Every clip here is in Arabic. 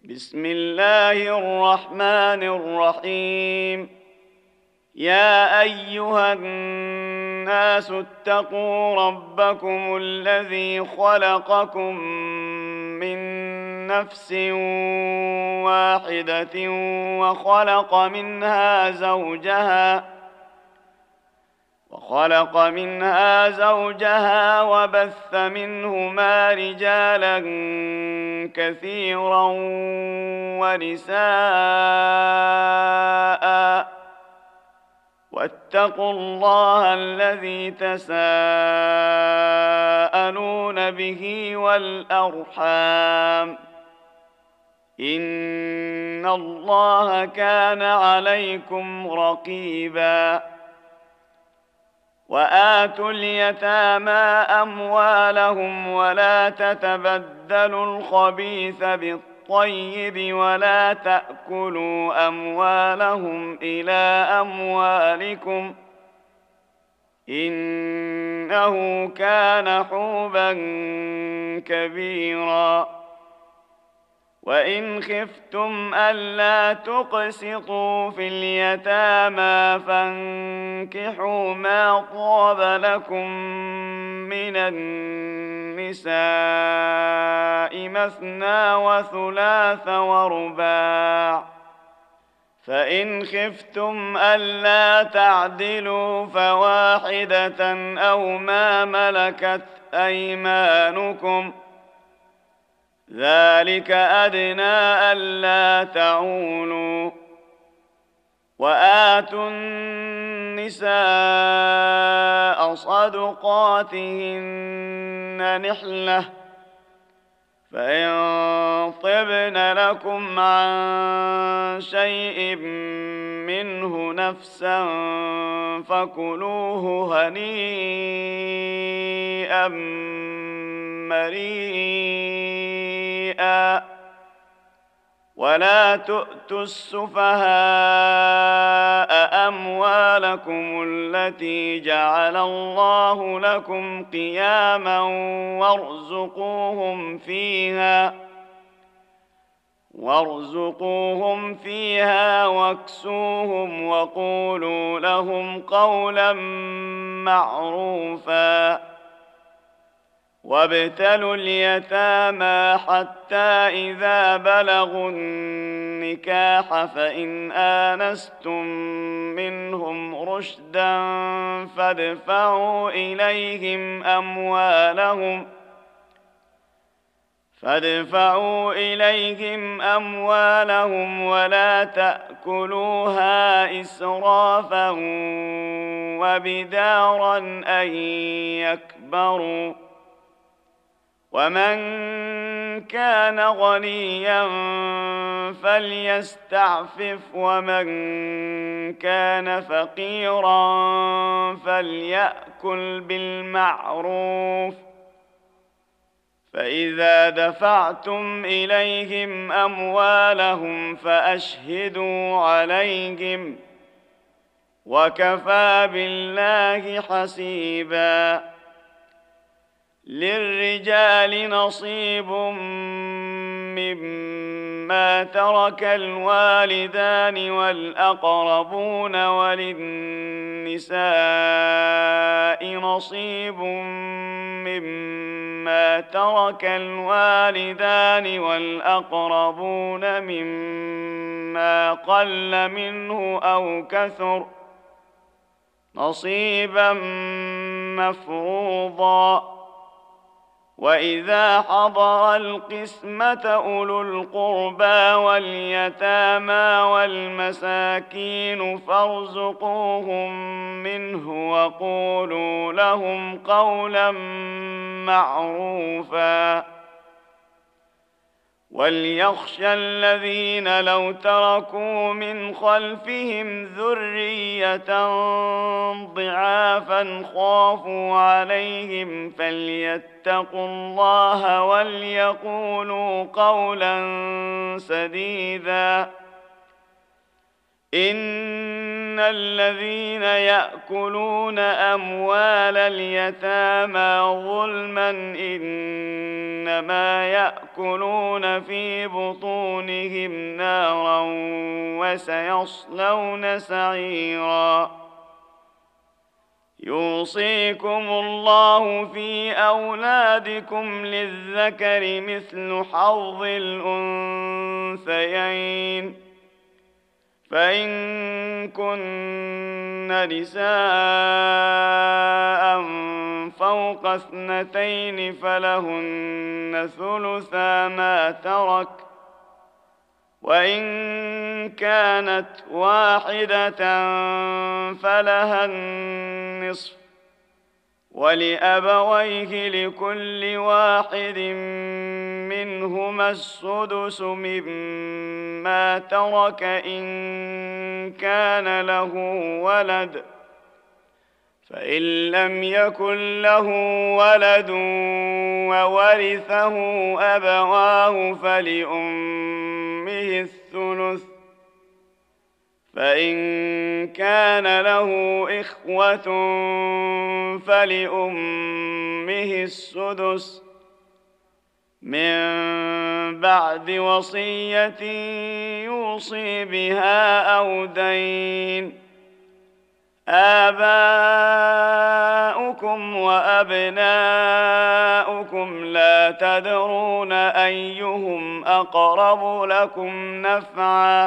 بسم الله الرحمن الرحيم. يا أيها الناس اتقوا ربكم الذي خلقكم من نفس واحدة وخلق منها زوجها وبث منهما رجالا كثيرا ونساء، واتقوا الله الذي تساءلون به والأرحام، إن الله كان عليكم رقيبا. وآتوا اليتامى أموالهم ولا تتبدلوا الخبيث بالطيب ولا تأكلوا أموالهم إلى أموالكم، إنه كان حوبا كبيرا. وإن خفتم ألا تقسطوا في اليتامى فانكحوا ما طاب لكم من النساء مثنى وثلاث ورباع، فإن خفتم ألا تعدلوا فواحدة أو ما ملكت أيمانكم، ذلك أدنى ألا تعولوا. وآتوا النساء صدقاتهن نحلة، فإن طبن لكم عن شيء منه نفسا فكلوه هنيئا مريئا. ولا تؤتوا السفهاء أموالكم التي جعل الله لكم قياما وارزقوهم فيها واكسوهم وقولوا لهم قولا معروفا. وابتلوا اليتامى حتى إذا بلغوا النكاح فإن آنستم منهم رشدا فادفعوا إليهم أموالهم ولا تأكلوها إسرافا وبدارا أن يكبروا. ومن كان غنيا فليستعفف ومن كان فقيرا فليأكل بالمعروف. فإذا دفعتم إليهم أموالهم فأشهدوا عليهم، وكفى بالله حسيبا. للرجال نصيب مما ترك الوالدان والأقربون وللنساء نصيب مما ترك الوالدان والأقربون مما قل منه أو كثر نصيبا مفروضا. وإذا حضر القسمة أولو القربى واليتامى والمساكين فارزقوهم منه وقولوا لهم قولا معروفا. وليخشى الذين لو تركوا من خلفهم ذرية ضعافا خافوا عليهم فليتقوا الله وليقولوا قولا سديدا. إن الذين يأكلون أموال اليتامى ظلما إنما يأكلون في بطونهم نارا وسيصلون سعيرا يوصيكم الله في أولادكم للذكر مثل حظ الأنثيين فإن كن نساء فوق 2 فلهن ثلثا ما ترك وإن كانت واحدة فلها النصف ولأبويه لكل واحد منهما السدس مما ترك إن كان له ولد فإن لم يكن له ولد وورثه أبواه فلأمه الثلث فإن كان له إخوة فلأمه السدس من بعد وصية يوصي بها أو دين آباؤكم وأبناؤكم لا تدرون أيهم أقرب لكم نفعا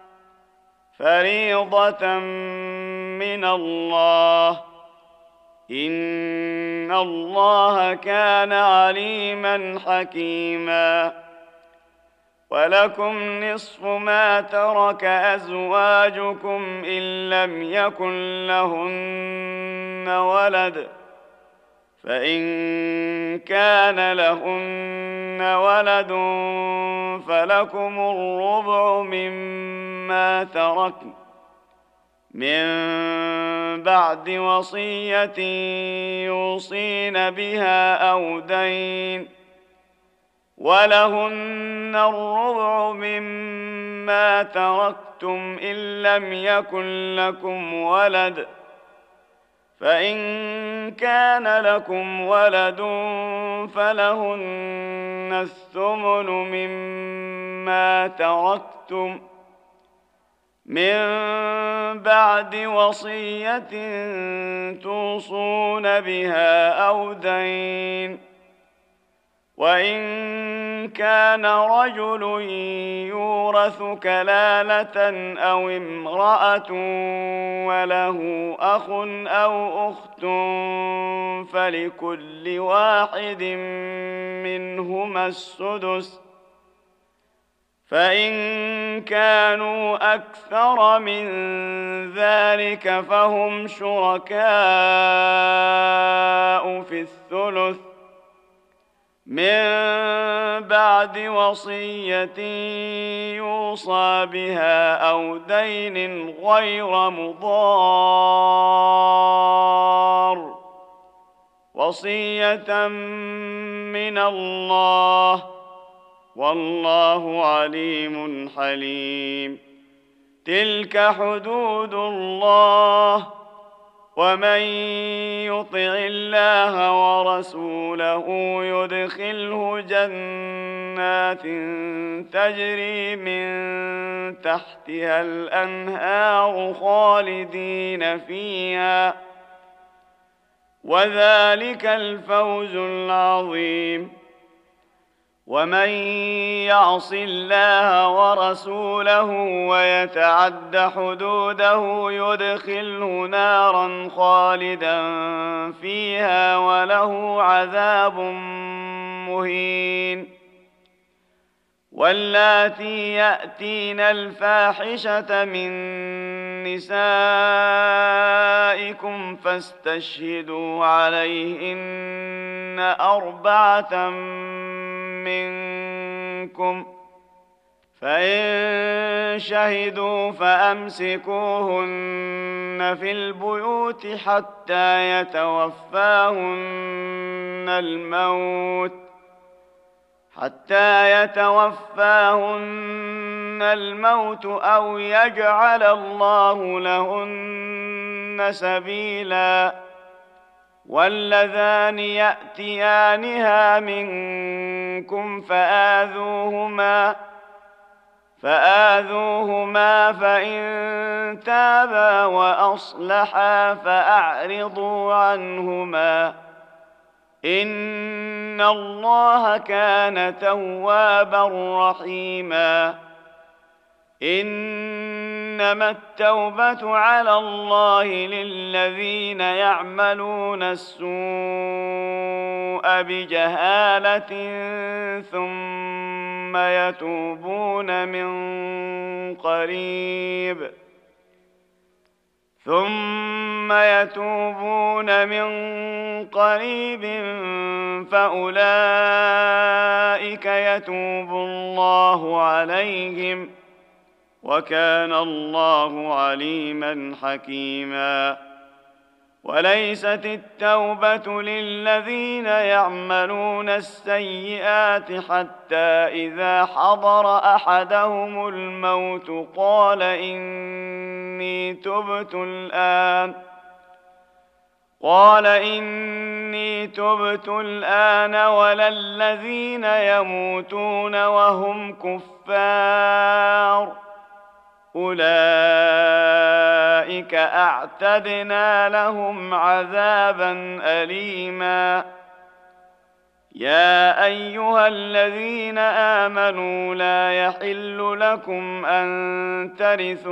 فريضة من الله إن الله كان عليما حكيما ولكم نصف ما ترك أزواجكم إن لم يكن لهن ولد فإن كان لهن ولد فلكم الربع مما تركن من بعد وصية يوصين بها أو دين ولهن الربع مما تركتم إن لم يكن لكم ولد فإن كان لكم ولد فلهن الثمن مما تركتم من بعد وصية توصون بها أو دين وإن كان رجل يورث كلالة أو امرأة وله أخ أو أخت فلكل واحد منهما السدس فإن كانوا أكثر من ذلك فهم شركاء في الثلث من بعد وصية يوصى بها أو دين غير مضار وصية من الله والله عليم حليم تلك حدود الله ومن يطع الله ورسوله يدخله جنات تجري من تحتها الأنهار خالدين فيها وذلك الفوز العظيم ومن يعص الله ورسوله ويتعد حدوده يدخله نارا خالدا فيها وله عذاب مهين واللاتي يأتين الفاحشة من نسائكم فاستشهدوا عليهن 4 منكم فإن شهدوا فأمسكوهن في البيوت حتى يتوفاهن الموت أو يجعل الله لهن سبيلا. واللذان يأتيانها منكم فآذوهما فإن تابا وأصلحا فأعرضوا عنهما إن الله كان توابا رحيما. إنما التوبة على الله للذين يعملون السوء بجهالة ثم يتوبون من قريب فأولئك يتوب الله عليهم وكان الله عليما حكيما. وليست التوبة للذين يعملون السيئات حتى إذا حضر أحدهم الموت قال إني تبت الآن ولا الذين يموتون وهم كفار أولئك أعتدنا لهم عذابا أليما. يا أيها الذين آمنوا لا يحل لكم أن ترثوا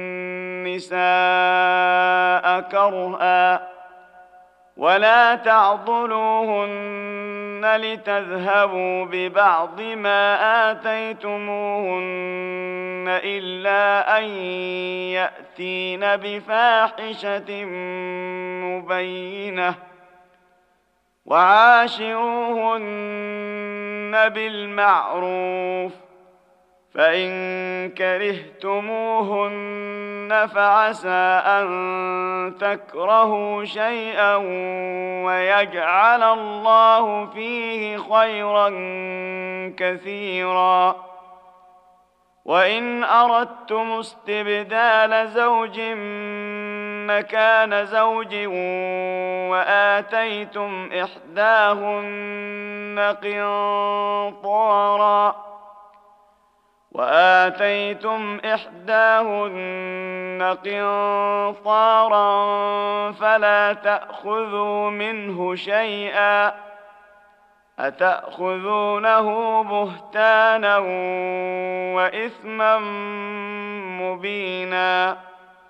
النساء كرها ولا تعضلوهن لتذهبوا ببعض ما آتيتموهن إلا أن يأتين بفاحشة مبينة وعاشروهن بالمعروف فإن كرهتموهن فعسى أن تكرهوا شيئا ويجعل الله فيه خيرا كثيرا. وإن أردتم استبدال زوج مكان زوج وآتيتم إحداهن قنطارا فلا تأخذوا منه شيئا أتأخذونه بهتانا وإثما مبينا.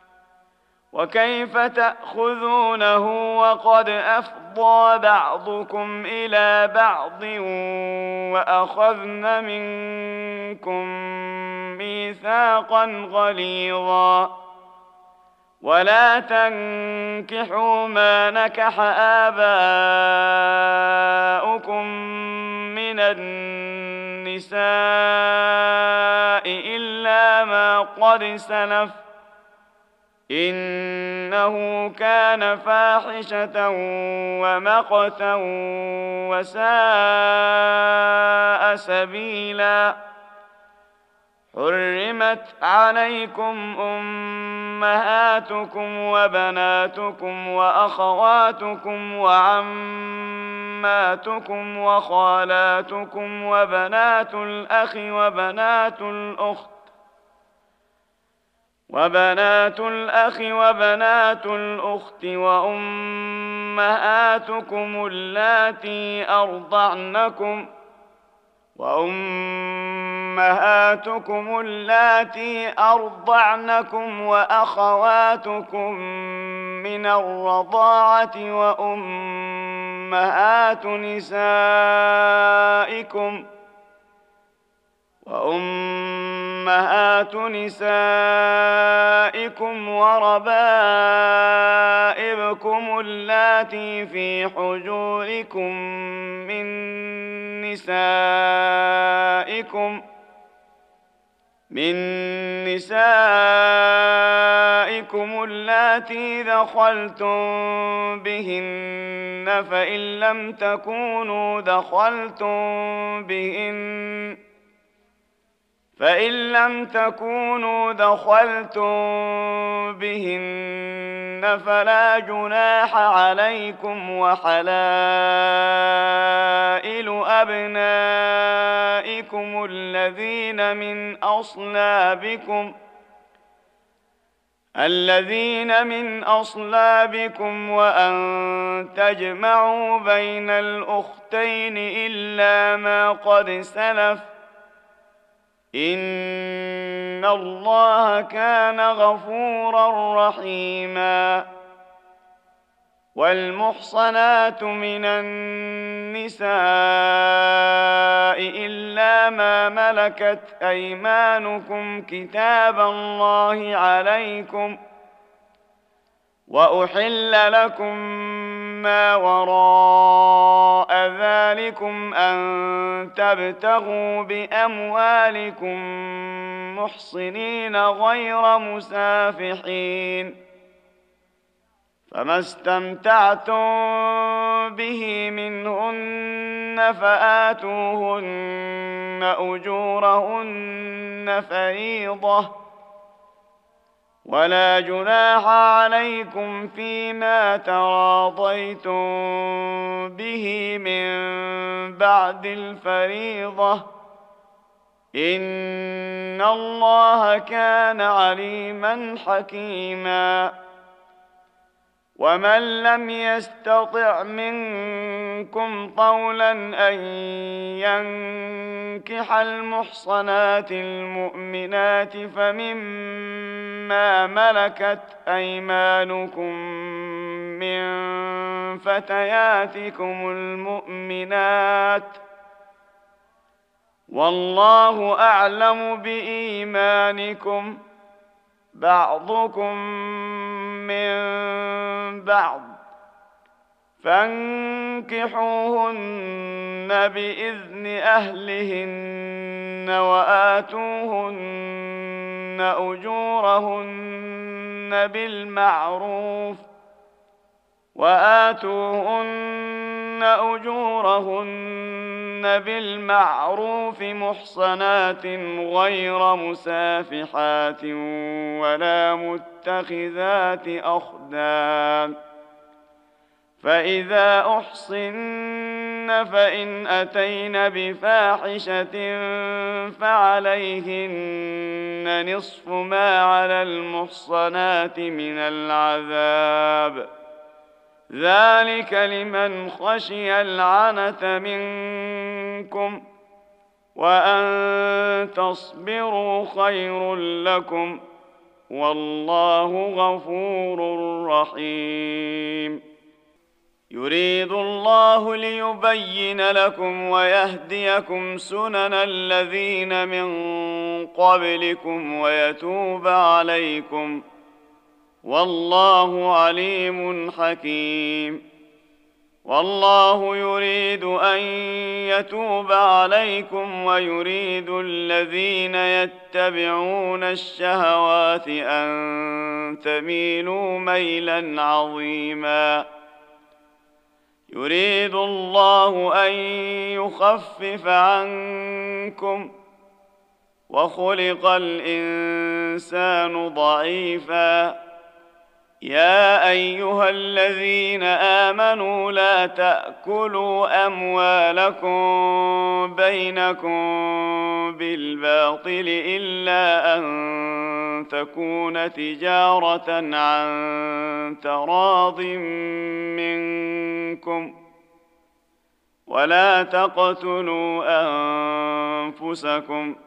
وكيف تأخذونه وقد أفضى بعضكم إلى بعض وأخذن منكم ميثاقا غليظا. ولا تنكحوا ما نكح آباؤكم من النساء إلا ما قد سلف إنه كان فاحشة ومقتا وساء سبيلا. حرمت عليكم أمهاتكم وبناتكم وأخواتكم وعماتكم وخالاتكم وبنات الأخ وبنات الأخت وأمهاتكم اللاتي أرضعنكم وأخواتكم من الرضاعة وأمهات نسائكم وربائبكم اللاتي في حجوركم من نسائكم اللاتي دخلتم بهن فإن لم تكونوا دخلتم بهن فإن لم تكونوا دخلتم بهن فلا جناح عليكم، وحلائل أبنائكم الذين من أصلابكم وأن تجمعوا بين الأختين إلا ما قد سلف، إن الله كان غفورا رحيما. والمحصنات من النساء إلا ما ملكت أيمانكم كتاب الله عليكم، وأحل لكم ما وراء ذلكم أن تبتغوا بأموالكم محصنين غير مسافحين، فما استمتعتم به منهن فآتوهن أجورهن فريضة، ولا جناح عليكم فيما تراضيتم به من بعد الفريضة، إن الله كان عليما حكيما. ومن لم يستطع منكم طولا أن ينكح المحصنات المؤمنات فمما ملكت أيمانكم من فتياتكم المؤمنات، والله أعلم بإيمانكم، بعضكم من بعض، فانكحوهن بإذن أهلهن وآتوهن أجورهن بالمعروف محصنات غير مسافحات ولا متخذات أخدان، فإذا أحصن فإن أتين بفاحشة فعليهن نصف ما على المحصنات من العذاب، ذلك لمن خشي العنة منكم، وأن تصبروا خير لكم، والله غفور رحيم. يريد الله ليبين لكم ويهديكم سنن الذين من قبلكم ويتوب عليكم، والله عليم حكيم. والله يريد أن يتوب عليكم ويريد الذين يتبعون الشهوات أن تميلوا ميلا عظيما. يريد الله أن يخفف عنكم، وخلق الإنسان ضعيفا. يا أيها الذين آمنوا لا تأكلوا أموالكم بينكم بالباطل إلا أن تكون تجارة عن تراض منكم، ولا تقتلوا أنفسكم،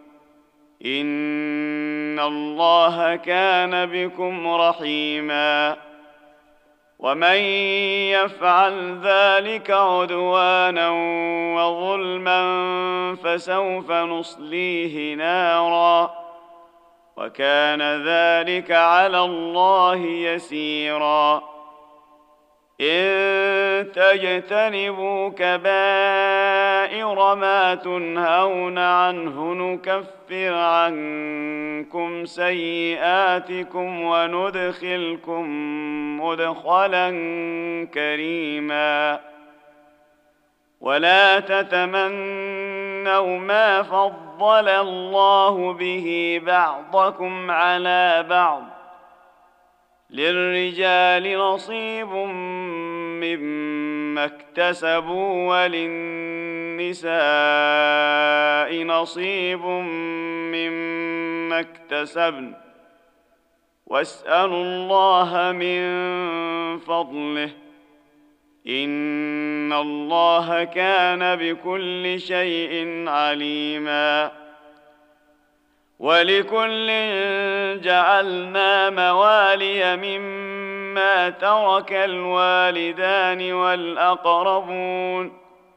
إن الله كان بكم رحيما. ومن يفعل ذلك عدوانا وظلما فسوف نصليه نارا، وكان ذلك على الله يسيرا. إن تجتنبوا كبائر ما تنهون عنه نكفر عنكم سيئاتكم وندخلكم مدخلا كريما. ولا تتمنوا ما فضل فضل الله به بعضكم على بعض للرجال نصيب مما اكتسبوا وللنساء نصيب مما اكتسبن واسألوا الله من فضله إن الله كان بكل شيء عليما ولكل جعلنا موالي مما ترك الوالدان والأقربون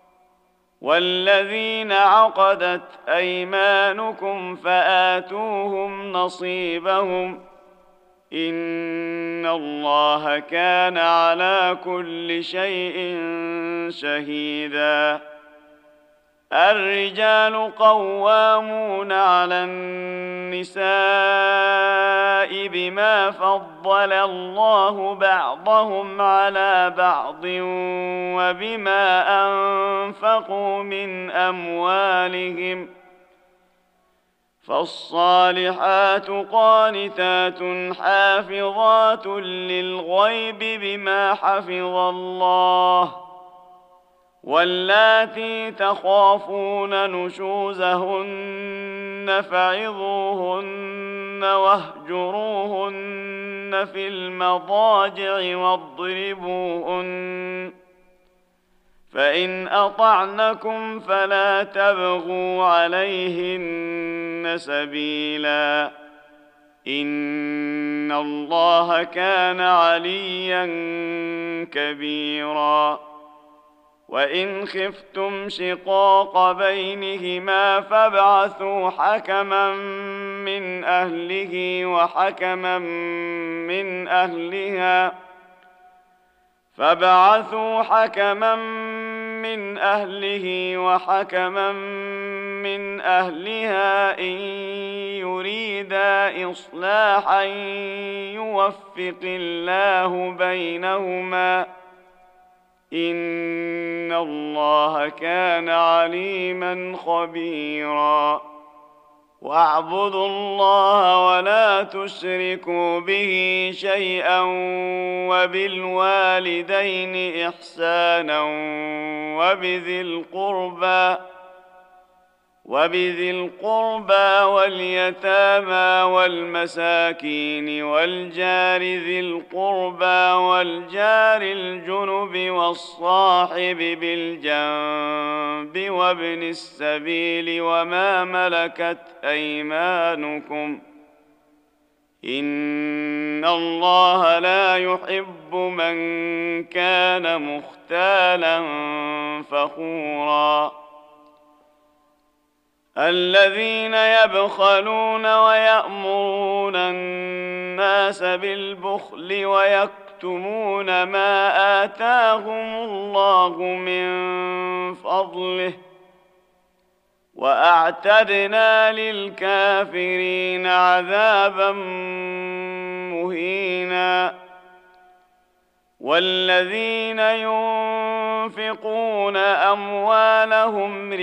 والذين عقدت أيمانكم فآتوهم نصيبهم إن الله كان على كل شيء شهيدا الرجال قوامون على النساء بما فضل الله بعضهم على بعض وبما أنفقوا من أموالهم فالصالحات قانتات حافظات للغيب بما حفظ الله واللاتي تخافون نشوزهن فعظوهن واهجروهن في المضاجع واضربوهن فإن أطعنكم فلا تبغوا عليهن سبيلا إن الله كان عليا كبيرا وإن خفتم شقاق بينهما فابعثوا حكما من أهله وحكما من أهلها إن يريدا إصلاحا يوفق الله بينهما إن الله كان عليما خبيرا واعبدوا الله ولا تشركوا به شيئا وبالوالدين إحسانا وبذي القربى واليتامى والمساكين والجار ذي القربى والجار الجنب والصاحب بالجنب وابن السبيل وما ملكت أيمانكم إن الله لا يحب من كان مختالا فخورا الذين يبخلون ويأمرون الناس بالبخل ويكتمون ما آتاهم الله من فضله وأعتدنا للكافرين عذابا مهينا والذين ينفقون أموالهم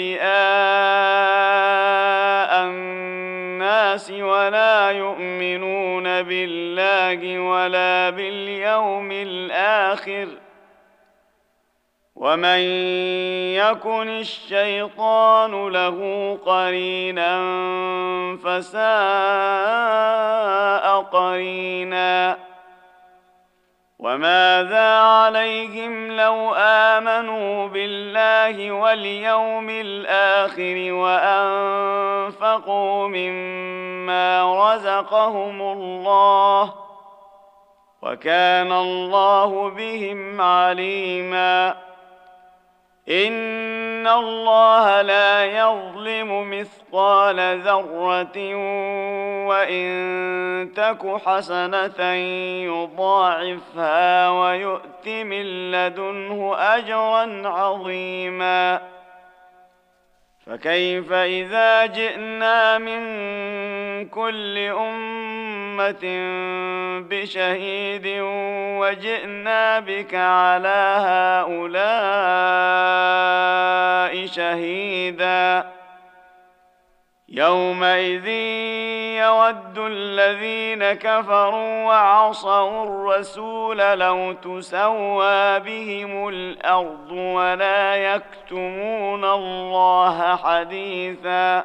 رئاء الناس ولا يؤمنون بالله ولا باليوم الآخر ومن يكن الشيطان له قرينا فساء قرينا وماذا عليهم لو آمنوا بالله واليوم الآخر وأنفقوا مما رزقهم الله وكان الله بهم عليما إن الله لا يظلم مثقال ذرة وإن تك حسنة يضاعفها ويؤت من لدنه أجرا عظيما فكيف إذا جئنا من كل أمة بشهيد وجئنا بك على هؤلاء شهيدا يومئذ يود الذين كفروا وعصوا الرسول لو تسوى بهم الأرض ولا يكتمون الله حديثا.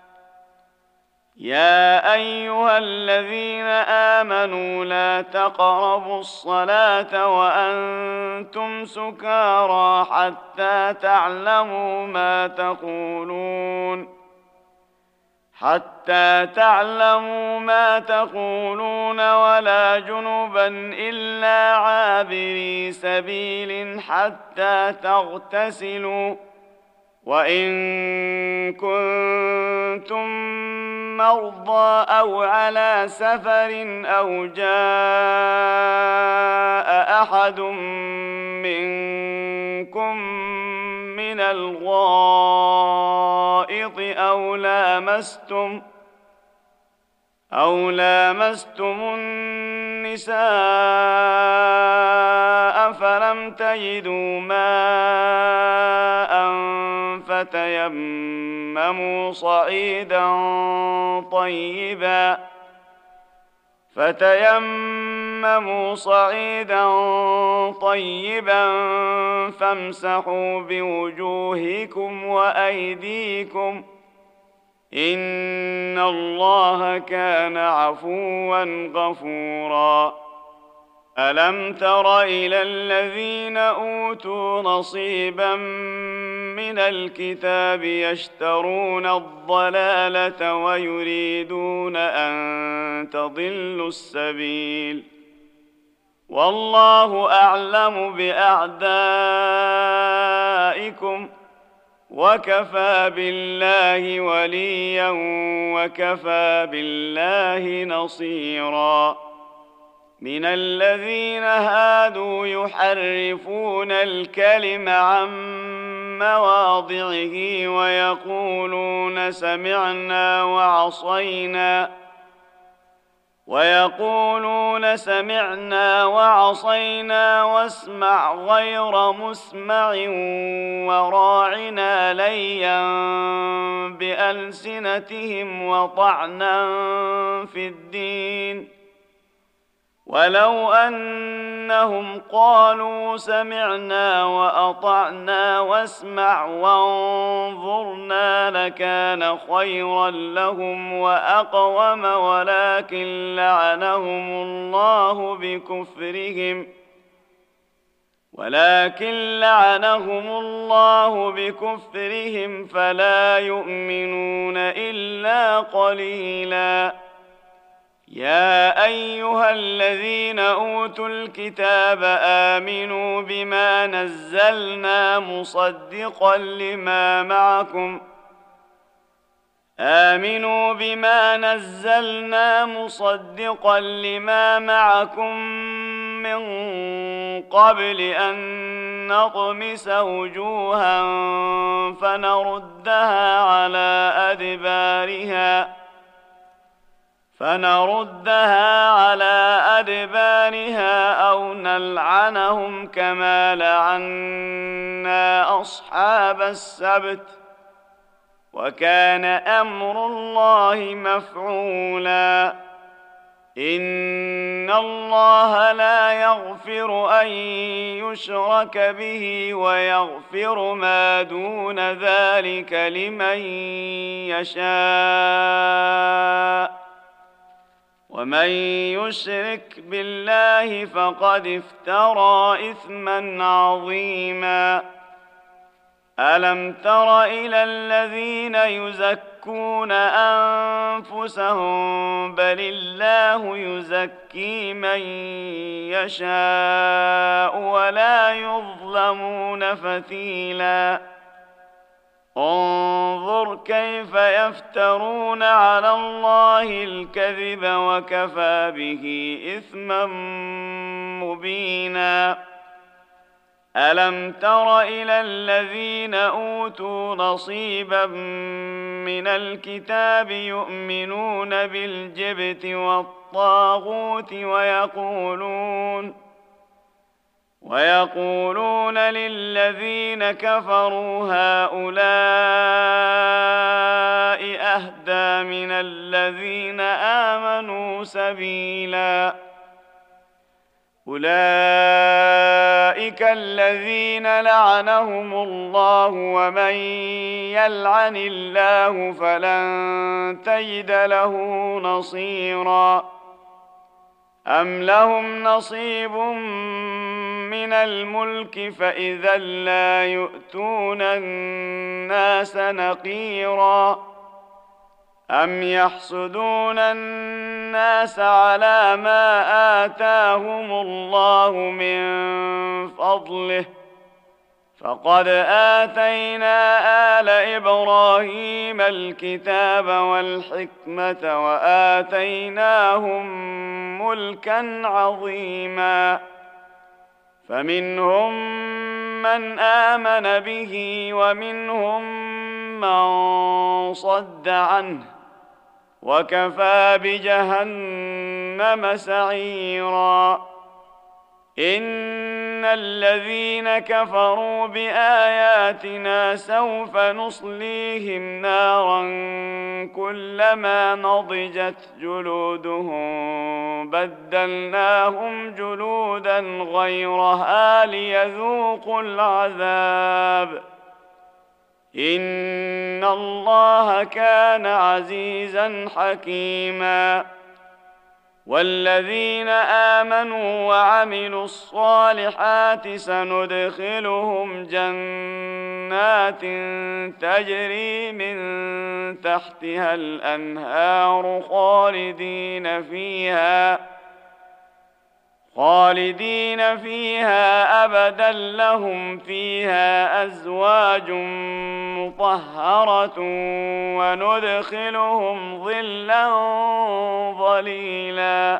يا أيها الذين آمنوا لا تقربوا الصلاة وأنتم سكارى حتى تعلموا ما تقولون ولا جنبا إلا عابري سبيل حتى تغتسلوا، وإن كنتم مرضى أو على سفر أو جاء أحد منكم من الغائط أو لامستم النساء فلم تجدوا ماء فتيمموا صعيدا طيبا فامسحوا بوجوهكم وأيديكم إن الله كان عفوا غفورا. ألم تر إلى الذين أوتوا نصيبا من الكتاب يشترون الضلالة ويريدون أن تضلوا السبيل، والله أعلم بأعدائكم وكفى بالله وليا وكفى بالله نصيرا. من الذين هادوا يحرفون الكلم عن مواضعه ويقولون سمعنا وعصينا واسمع غير مسمع وراعنا ليا بألسنتهم وطعنا في الدين، ولو أنهم قالوا سمعنا وأطعنا واسمع وانظرنا لكان خيرا لهم وأقوم، ولكن لعنهم الله بكفرهم فلا يؤمنون إلا قليلا. يا أيها الذين أوتوا الكتاب آمنوا بما نزلنا مصدقا لما معكم من قبل أن نطمس وجوها فنردها على أدبارها أو نلعنهم كما لعنا أصحاب السبت، وكان أمر الله مفعولا. إن الله لا يغفر أن يشرك به ويغفر ما دون ذلك لمن يشاء، ومن يشرك بالله فقد افترى إثما عظيما. ألم تر إلى الذين يزكون أنفسهم بل الله يزكي من يشاء ولا يظلمون فتيلا. انظر كيف يفترون على الله الكذب وكفى به إثما مبينا. ألم تر إلى الذين أوتوا نصيبا من الكتاب يؤمنون بالجبت والطاغوت ويقولون للذين كفروا هؤلاء أهدى من الذين آمنوا سبيلا أولئك الذين لعنهم الله ومن يلعن الله فلن تجد له نصيرا أم لهم نصيب من الملك فإذا لا يؤتون الناس نقيرا أم يحسدون الناس على ما آتاهم الله من فضله فقد آتينا آل إبراهيم الكتاب والحكمة وآتيناهم ملكا عظيما فمنهم من آمن به ومنهم من صد عنه وكفى بجهنم سعيرا إن الذين كفروا بآياتنا سوف نصليهم نارا كلما نضجت جلودهم بدلناهم جلودا غيرها ليذوقوا العذاب إن الله كان عزيزا حكيما والذين آمنوا وعملوا الصالحات سندخلهم جنات تجري من تحتها الأنهار خالدين فيها أبدا لهم فيها أزواج مطهرة وندخلهم ظلا ظليلا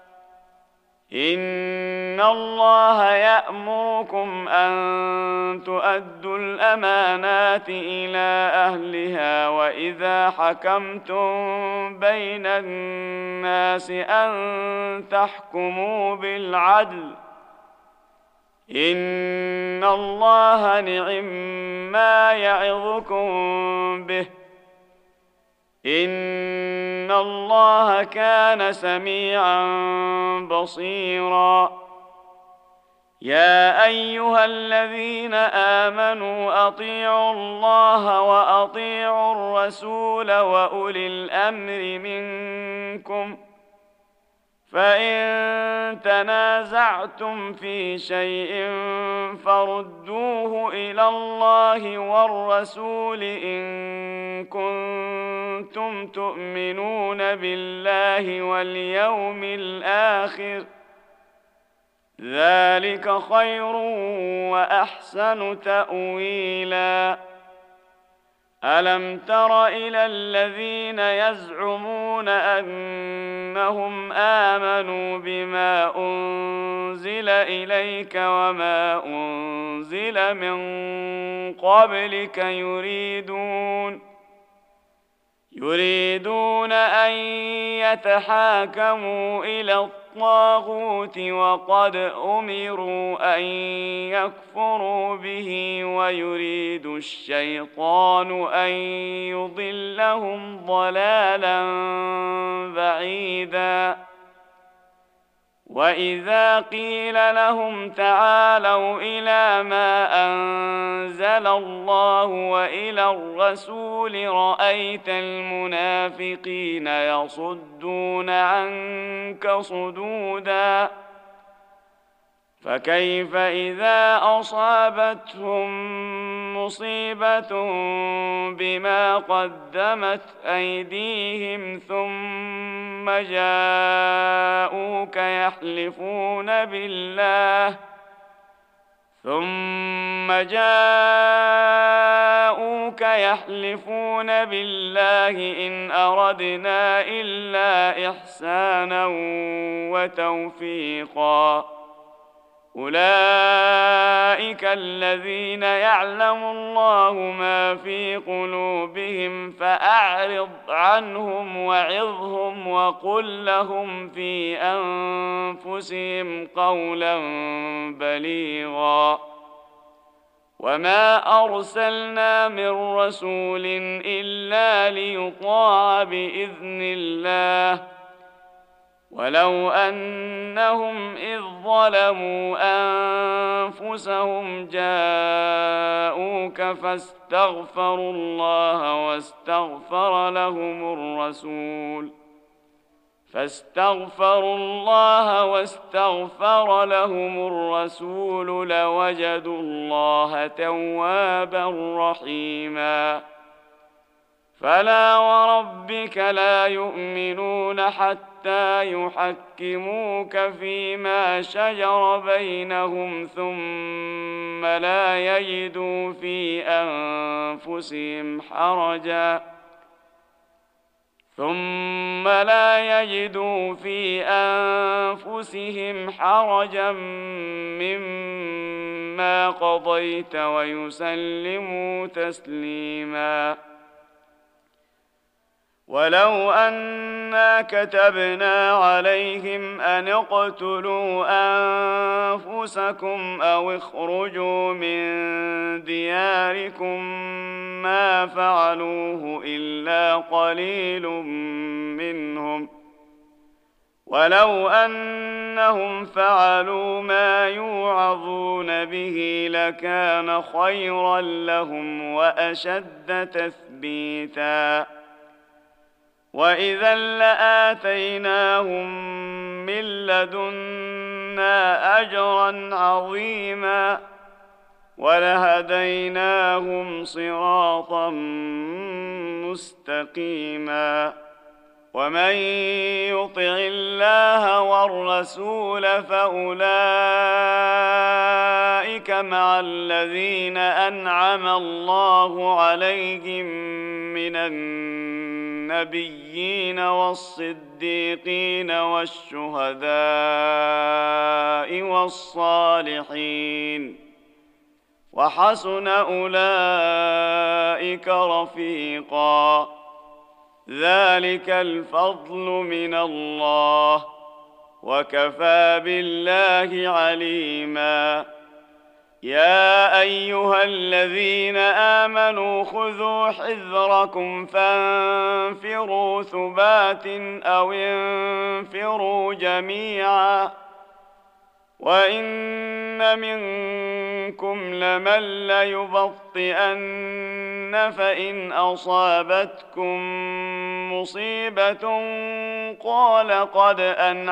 إن الله يأمركم أن تؤدوا الأمانات إلى أهلها وإذا حكمتم بين الناس أن تحكموا بالعدل إن الله نعم ما يعظكم به إن الله كان سميعا بصيرا يا أيها الذين آمنوا أطيعوا الله وأطيعوا الرسول وأولي الأمر منكم فإن تنازعتم في شيء فردوه إلى الله والرسول إن كنتم تؤمنون بالله واليوم الآخر ذلك خير وأحسن تأويلا ألم تر إلى الذين يزعمون أنهم آمنوا بما أنزل إليك وما أنزل من قبلك يريدون أن يتحاكموا إلى الطاغوت وقد أمروا أن يكفروا به ويريد الشيطان أن يضلهم ضلالا بعيدا وإذا قيل لهم تعالوا إلى ما أنزل الله وإلى الرسول رأيت المنافقين يصدون عنك صدودا فكيف إذا أصابتهم مصيبة بما قدمت أيديهم ثم جاءوك يحلفون بالله إن أردنا إلا إحسانا وتوفيقا أولئك الذين يعلم الله ما في قلوبهم فأعرض عنهم وعظهم وقل لهم في أنفسهم قولا بليغا وما أرسلنا من رسول إلا ليطاع بإذن الله ولو أنهم إذ ظلموا أنفسهم جاءوك فاستغفروا الله واستغفر لهم الرسول لوجدوا الله توابا رحيما فلا وربك لا يؤمنون حتى يحكموك فيما شجر بينهم ثم لا يجدوا في أنفسهم حرجا مما قضيت ويسلموا تسليما ولو أنا كتبنا عليهم أن اقتلوا أنفسكم أو اخرجوا من دياركم ما فعلوه إلا قليل منهم ولو أنهم فعلوا ما يوعظون به لكان خيرا لهم وأشد تثبيتا وإذا لآتيناهم من لدنا أجرا عظيما ولهديناهم صراطا مستقيما ومن يطع الله والرسول فأولئك مع الذين أنعم الله عليهم من النبيين والصديقين والشهداء والصالحين وحسن أولئك رفيقا ذلك الفضل من الله وكفى بالله عليما يا أيها الذين آمنوا خذوا حذركم فانفروا ثبات أو انفروا جميعا وإن منكم لمن ليبطئن فإن أصابتكم مصيبة قال قد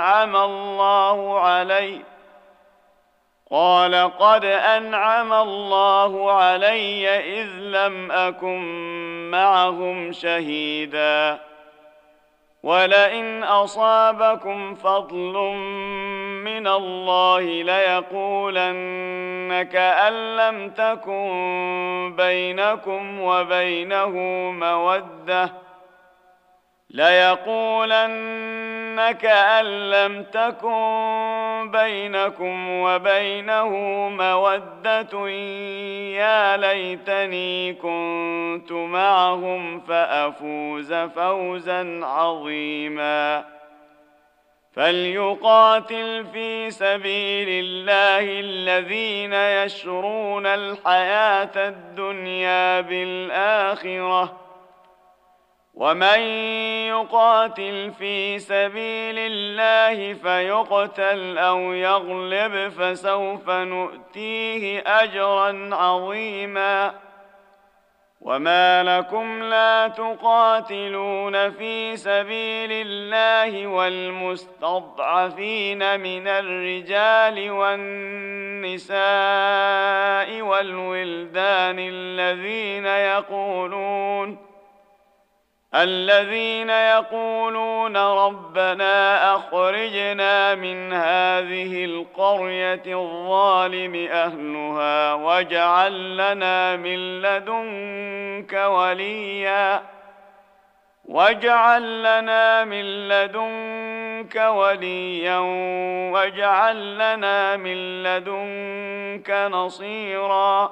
أنعم الله علي إذ لم أكن معهم شهيدا ولئن أصابكم فضل من الله ليقولن كأن لم تكن بينكم وبينه مودة يا ليتني كنت معهم فأفوز فوزا عظيما فليقاتل في سبيل الله الذين يشرون الحياة الدنيا بالآخرة ومن يقاتل في سبيل الله فيقتل أو يغلب فسوف نؤتيه أجرا عظيما وما لكم لا تقاتلون في سبيل الله والمستضعفين من الرجال والنساء والولدان الذين يقولون ربنا أخرجنا من هذه القرية الظالم أهلها واجعل لنا من لدنك وليا واجعل لنا من لدنك وليا واجعل لنا من لدنك نصيرا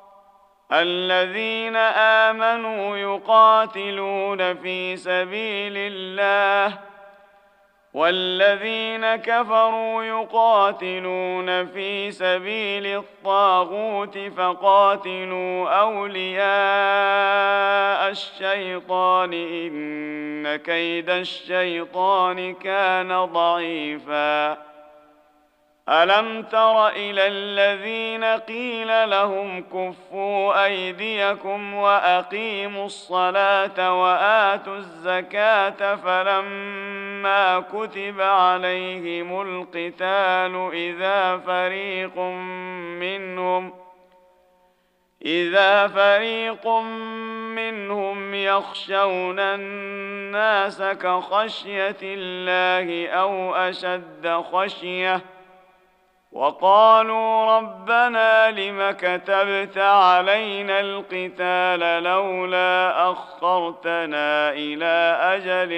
الذين آمنوا يقاتلون في سبيل الله والذين كفروا يقاتلون في سبيل الطاغوت فقاتلوا أولياء الشيطان إن كيد الشيطان كان ضعيفا ألم تر إلى الذين قيل لهم كفوا أيديكم وأقيموا الصلاة وآتوا الزكاة فلما كتب عليهم القتال إذا فريق منهم يخشون الناس كخشية الله أو أشد خشية وقالوا ربنا لم كتبت علينا القتال لولا أخرتنا إلى أجل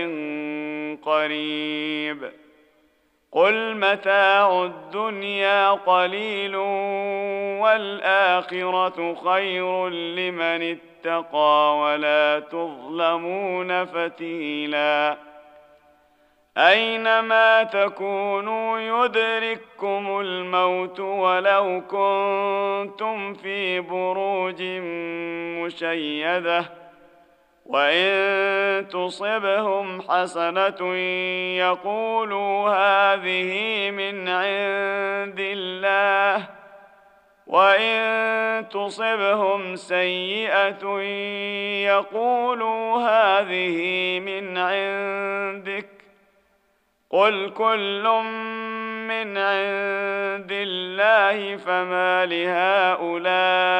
قريب قل متاع الدنيا قليل والآخرة خير لمن اتقى ولا تظلمون فتيلا أينما تكونوا يدرككم الموت ولو كنتم في بروج مشيدة وإن تصبهم حسنة يقولوا هذه من عند الله وإن تصبهم سيئة يقولوا هذه من عندك قل كل من عند الله فما لهؤلاء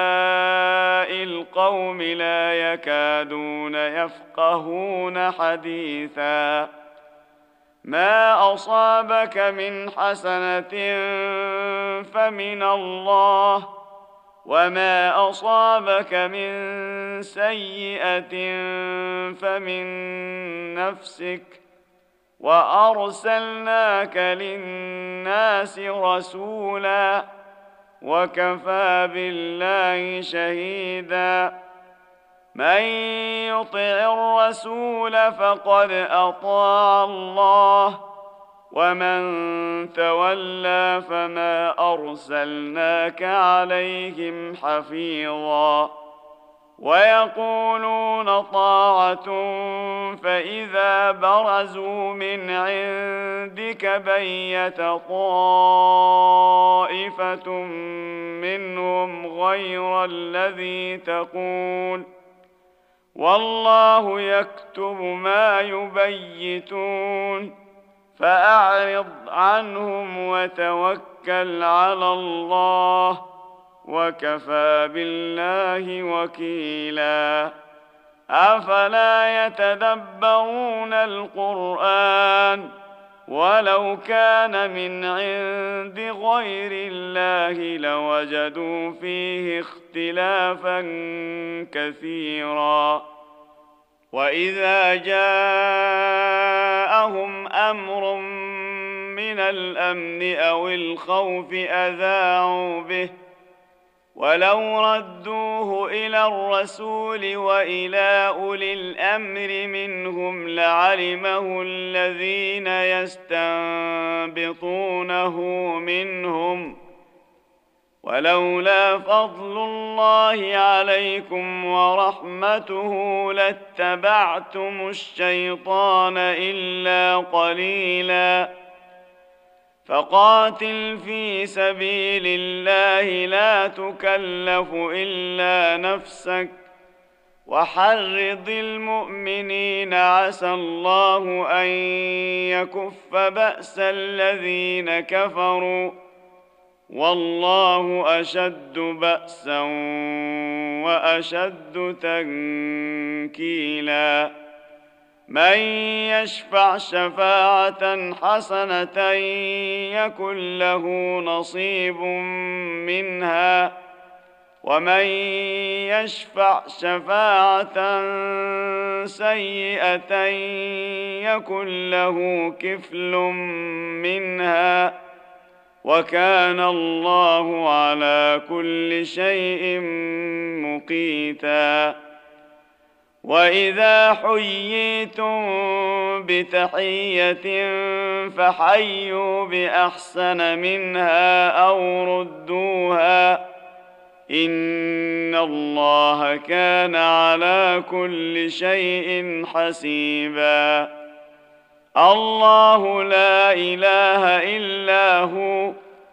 القوم لا يكادون يفقهون حديثا ما أصابك من حسنة فمن الله وما أصابك من سيئة فمن نفسك وأرسلناك للناس رسولا وكفى بالله شهيدا من يطع الرسول فقد أطاع الله ومن تولى فما أرسلناك عليهم حفيظا ويقولون طاعة فإذا برزوا من عندك بيت طائفة منهم غير الذي تقول والله يكتب ما يبيتون فأعرض عنهم وتوكل على الله وكفى بالله وكيلا أفلا يتدبرون القرآن ولو كان من عند غير الله لوجدوا فيه اختلافا كثيرا وإذا جاءهم أمر من الأمن أو الخوف أذاعوا به ولو ردوه إلى الرسول وإلى أولي الأمر منهم لعلمه الذين يستنبطونه منهم ولولا فضل الله عليكم ورحمته لاتبعتم الشيطان إلا قليلا فقاتل في سبيل الله لا تكلف إلا نفسك وحرض المؤمنين عسى الله أن يكف بأس الذين كفروا والله أشد بأسا وأشد تنكيلا من يشفع شفاعة حسنة يكن له نصيب منها ومن يشفع شفاعة سيئة يكن له كفل منها وكان الله على كل شيء مقيتا. وإذا حييتم بتحية فحيوا بأحسن منها أو ردوها إن الله كان على كل شيء حسيبا. الله لا إله إلا هو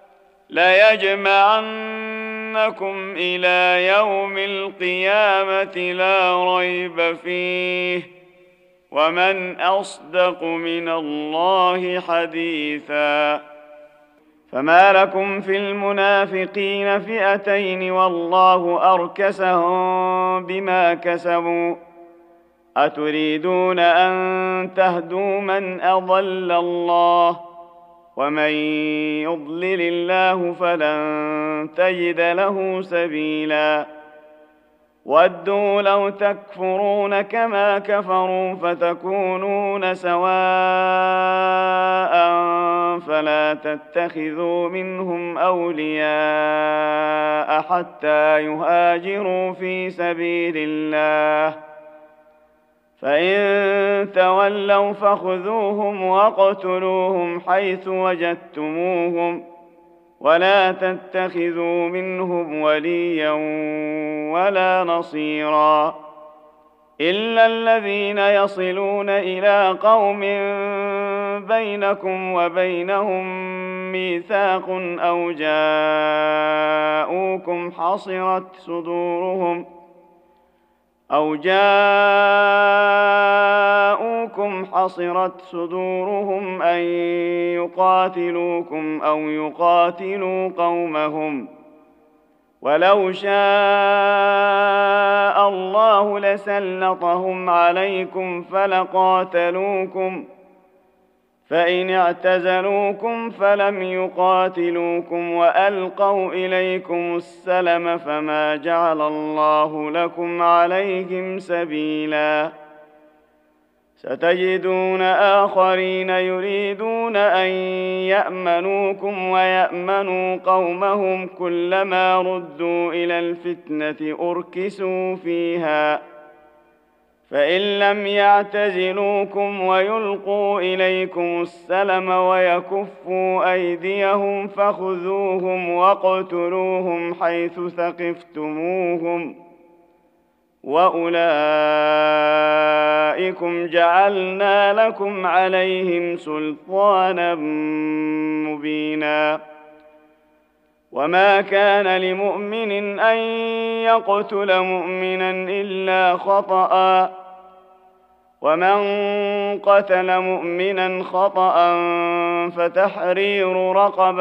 ليجمعنكم إلى يوم القيامة لا ريب فيه ومن أصدق من الله حديثا. فما لكم في المنافقين فئتين والله أركسهم بما كسبوا أتريدون أن تهدوا من أضل الله ومن يضلل الله فلن تجد له سبيلا. ودوا لو تكفرون كما كفروا فتكونون سواء فلا تتخذوا منهم أولياء حتى يهاجروا في سبيل الله فإن تولوا فخذوهم واقتلوهم حيث وجدتموهم ولا تتخذوا منهم وليا ولا نصيرا إلا الذين يصلون إلى قوم بينكم وبينهم ميثاق أو جاءوكم حصرت صدورهم أن يقاتلوكم أو يقاتلوا قومهم ولو شاء الله لسلطهم عليكم فلقاتلوكم فإن اعتزلوكم فلم يقاتلوكم وألقوا إليكم السلم فما جعل الله لكم عليهم سبيلا. ستجدون آخرين يريدون أن يأمنوكم ويأمنوا قومهم كلما ردوا إلى الفتنة أركسوا فيها فإن لم يعتزلوكم ويلقوا إليكم السلم ويكفوا أيديهم فخذوهم واقتلوهم حيث ثقفتموهم وأولئكم جعلنا لكم عليهم سلطانا مبينا. وما كان لمؤمن أن يقتل مؤمنا إلا خطأ ومن قتل مؤمنا خطأ فتحرير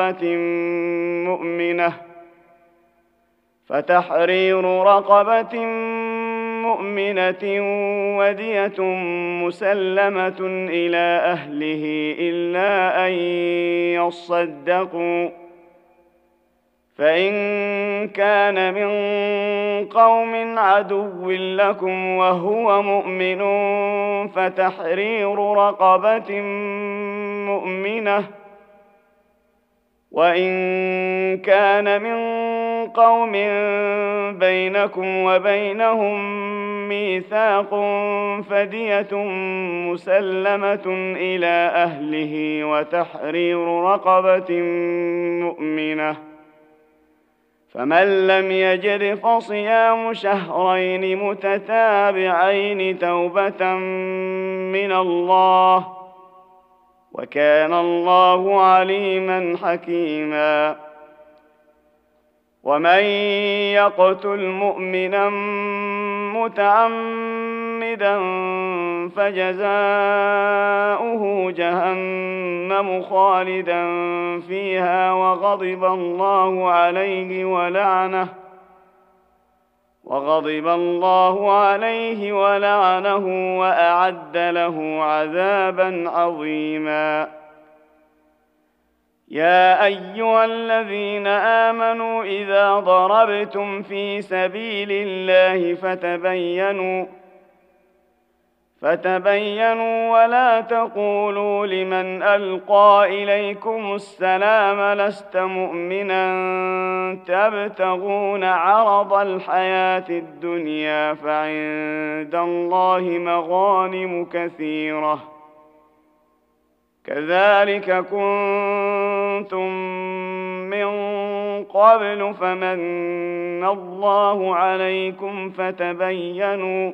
رقبة مؤمنة ودية مسلمة إلى أهله إلا أن يصدقوا فإن كان من قوم عدو لكم وهو مؤمن فتحرير رقبة مؤمنة وإن كان من قوم بينكم وبينهم ميثاق فدية مسلمة إلى أهله وتحرير رقبة مؤمنة فمن لم يجد فصيام شهرين متتابعين توبة من الله وكان الله عليما حكيما. ومن يقتل مؤمنا متعمدا فجزاؤه جهنم خالدا فيها وغضب الله عليه ولعنه وأعد له عذابا عظيما. يا أيها الذين آمنوا إذا ضربتم في سبيل الله فتبينوا ولا تقولوا لمن ألقى إليكم السلام لست مؤمنا تبتغون عرض الحياة الدنيا فعند الله مغانم كثيرة كذلك كنتم من قبل فمن الله عليكم فتبينوا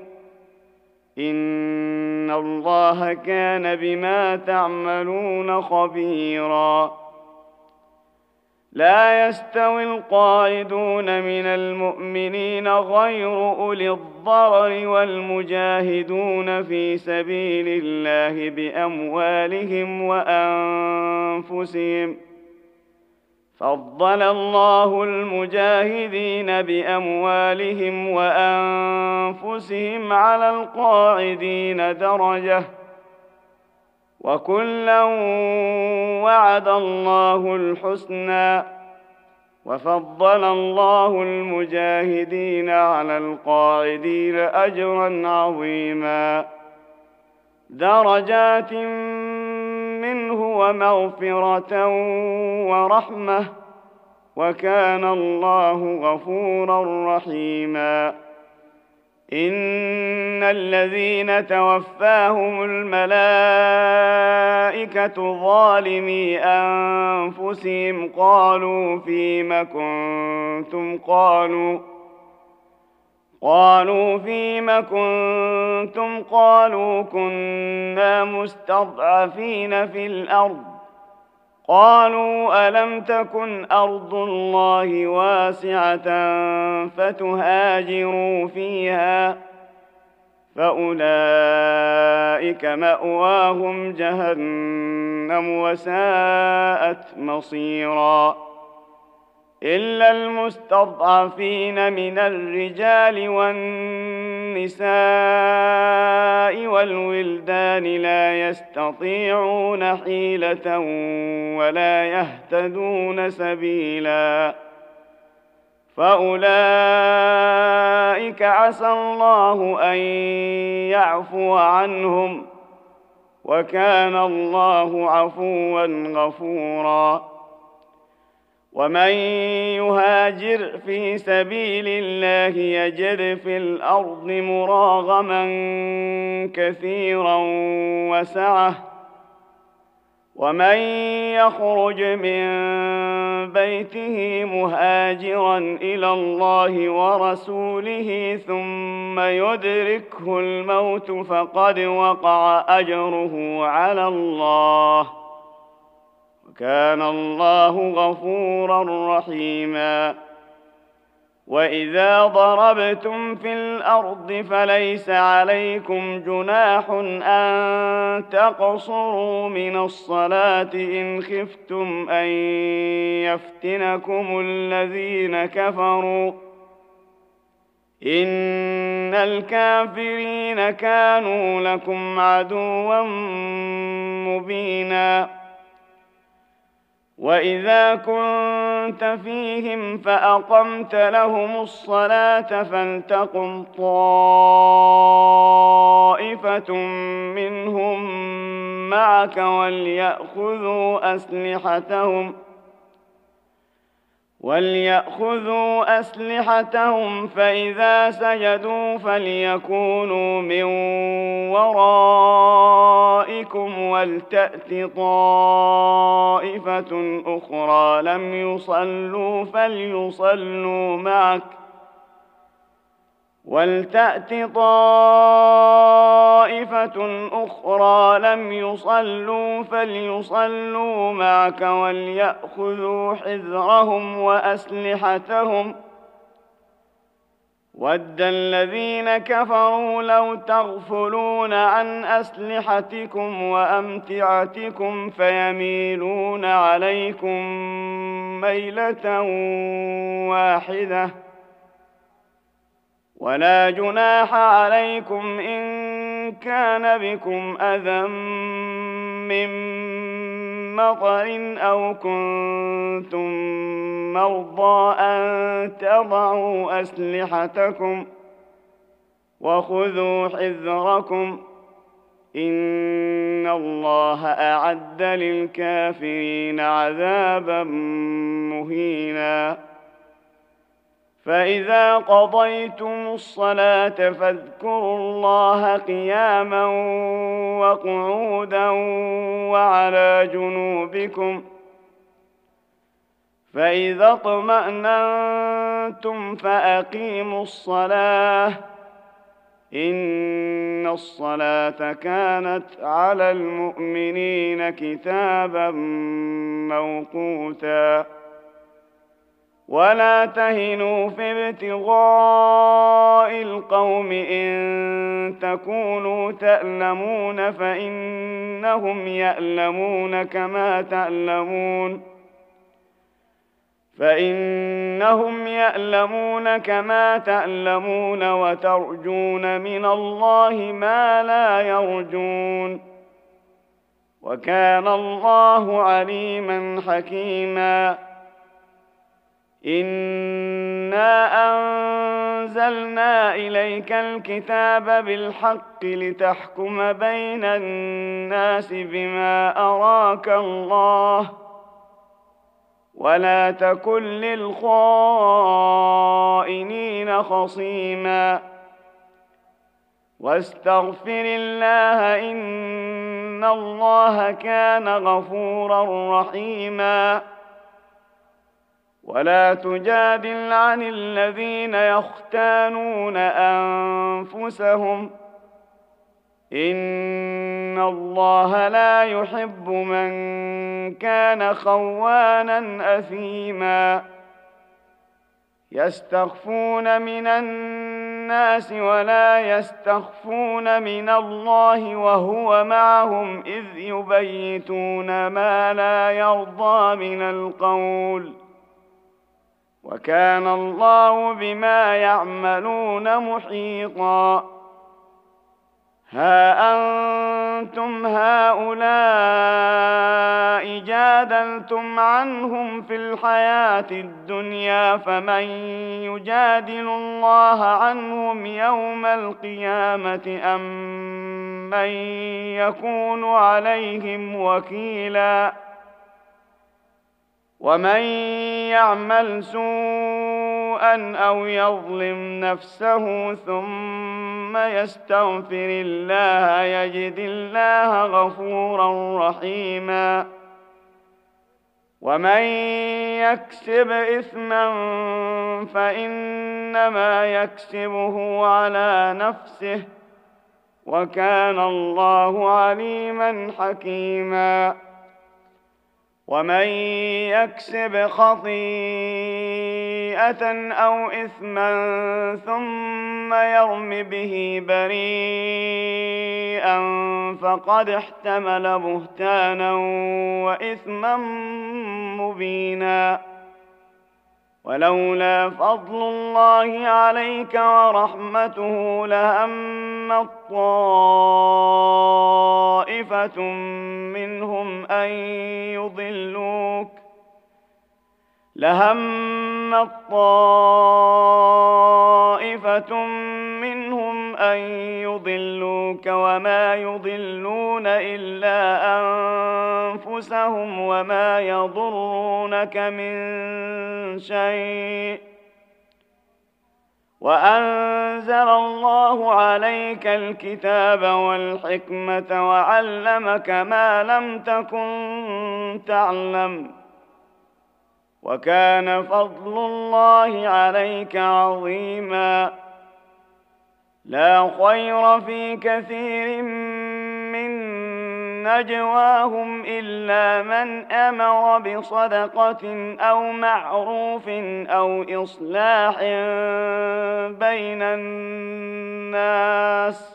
إن الله كان بما تعملون خبيرا لا يستوي القاعدون من المؤمنين غير أولي الضرر والمجاهدون في سبيل الله بأموالهم وأنفسهم فضل الله المجاهدين بأموالهم وأنفسهم على القاعدين درجة وكلا وعد الله الحسنى وفضل الله المجاهدين على القاعدين أجرا عظيما درجات منه ومغفرة ورحمة وكان الله غفورا رحيما إن الذين توفاهم الملائكة ظالمي أنفسهم قالوا فيم كنتم قالوا كنا مستضعفين في الأرض قالوا ألم تكن أرض الله واسعة فتهاجروا فيها فأولئك مأواهم جهنم وساءت مصيرا إلا المستضعفين من الرجال والنساء والولدان لا يستطيعون حيلة ولا يهتدون سبيلا فأولئك عسى الله أن يعفو عنهم وكان الله عفوا غفورا ومن يهاجر في سبيل الله يجد في الأرض مراغما كثيرا وسعة ومن يخرج من بيته مهاجرا إلى الله ورسوله ثم يدركه الموت فقد وقع أجره على الله وكان الله غفورا رحيما وإذا ضربتم في الأرض فليس عليكم جناح أن تقصروا من الصلاة إن خفتم أن يفتنكم الذين كفروا إن الكافرين كانوا لكم عدوا مبينا وإذا كنت فيهم فأقمت لهم الصلاة فلتقم طائفة منهم معك وليأخذوا أسلحتهم فإذا سجدوا فليكونوا من ورائكم ولتأت طائفة أخرى لم يصلوا فليصلوا معك وليأخذوا حذرهم وأسلحتهم ود الذين كفروا لو تغفلون عن أسلحتكم وأمتعتكم فيميلون عليكم ميلة واحدة ولا جناح عليكم إن كان بكم أذى من مطر أو كنتم مرضى أن تضعوا أسلحتكم وخذوا حذركم إن الله أعد للكافرين عذابا مهينا فإذا قضيتم الصلاة فاذكروا الله قياما وقعودا وعلى جنوبكم فإذا اطمأننتم فأقيموا الصلاة إن الصلاة كانت على المؤمنين كتابا موقوتا ولا تهنوا في ابتغاء القوم إن تكونوا تألمون فإنهم يألمون كما تألمون وترجون من الله ما لا يرجون وكان الله عليما حكيما إنا أنزلنا إليك الكتاب بالحق لتحكم بين الناس بما أراك الله ولا تكن للخائنين خصيما واستغفر الله إن الله كان غفورا رحيما ولا تجادل عن الذين يختانون أنفسهم إن الله لا يحب من كان خوانا أثيما يستخفون من الناس ولا يستخفون من الله وهو معهم إذ يبيتون ما لا يرضى من القول وكان الله بما يعملون محيطا ها أنتم هؤلاء جادلتم عنهم في الحياة الدنيا فمن يجادل الله عنهم يوم القيامة أم من يكون عليهم وكيلا ومن يعمل سوءا أو يظلم نفسه ثم يستغفر الله يجد الله غفورا رحيما ومن يكسب إثما فإنما يكسبه على نفسه وكان الله عليما حكيما ومن يكسب خطيئة أو إثما ثم يرم به بريئا فقد احتمل بهتانا وإثما مبينا ولولا فضل الله عليك ورحمته لهمت طائفة منهم أن يضلوك وما يضلون إلا أنفسهم وما يضرونك من شيء وأنزل الله عليك الكتاب والحكمة وعلمك ما لم تكن تعلم وكان فضل الله عليك عظيما لا خير في كثير من نجواهم إلا من أمر بصدقة أو معروف أو إصلاح بين الناس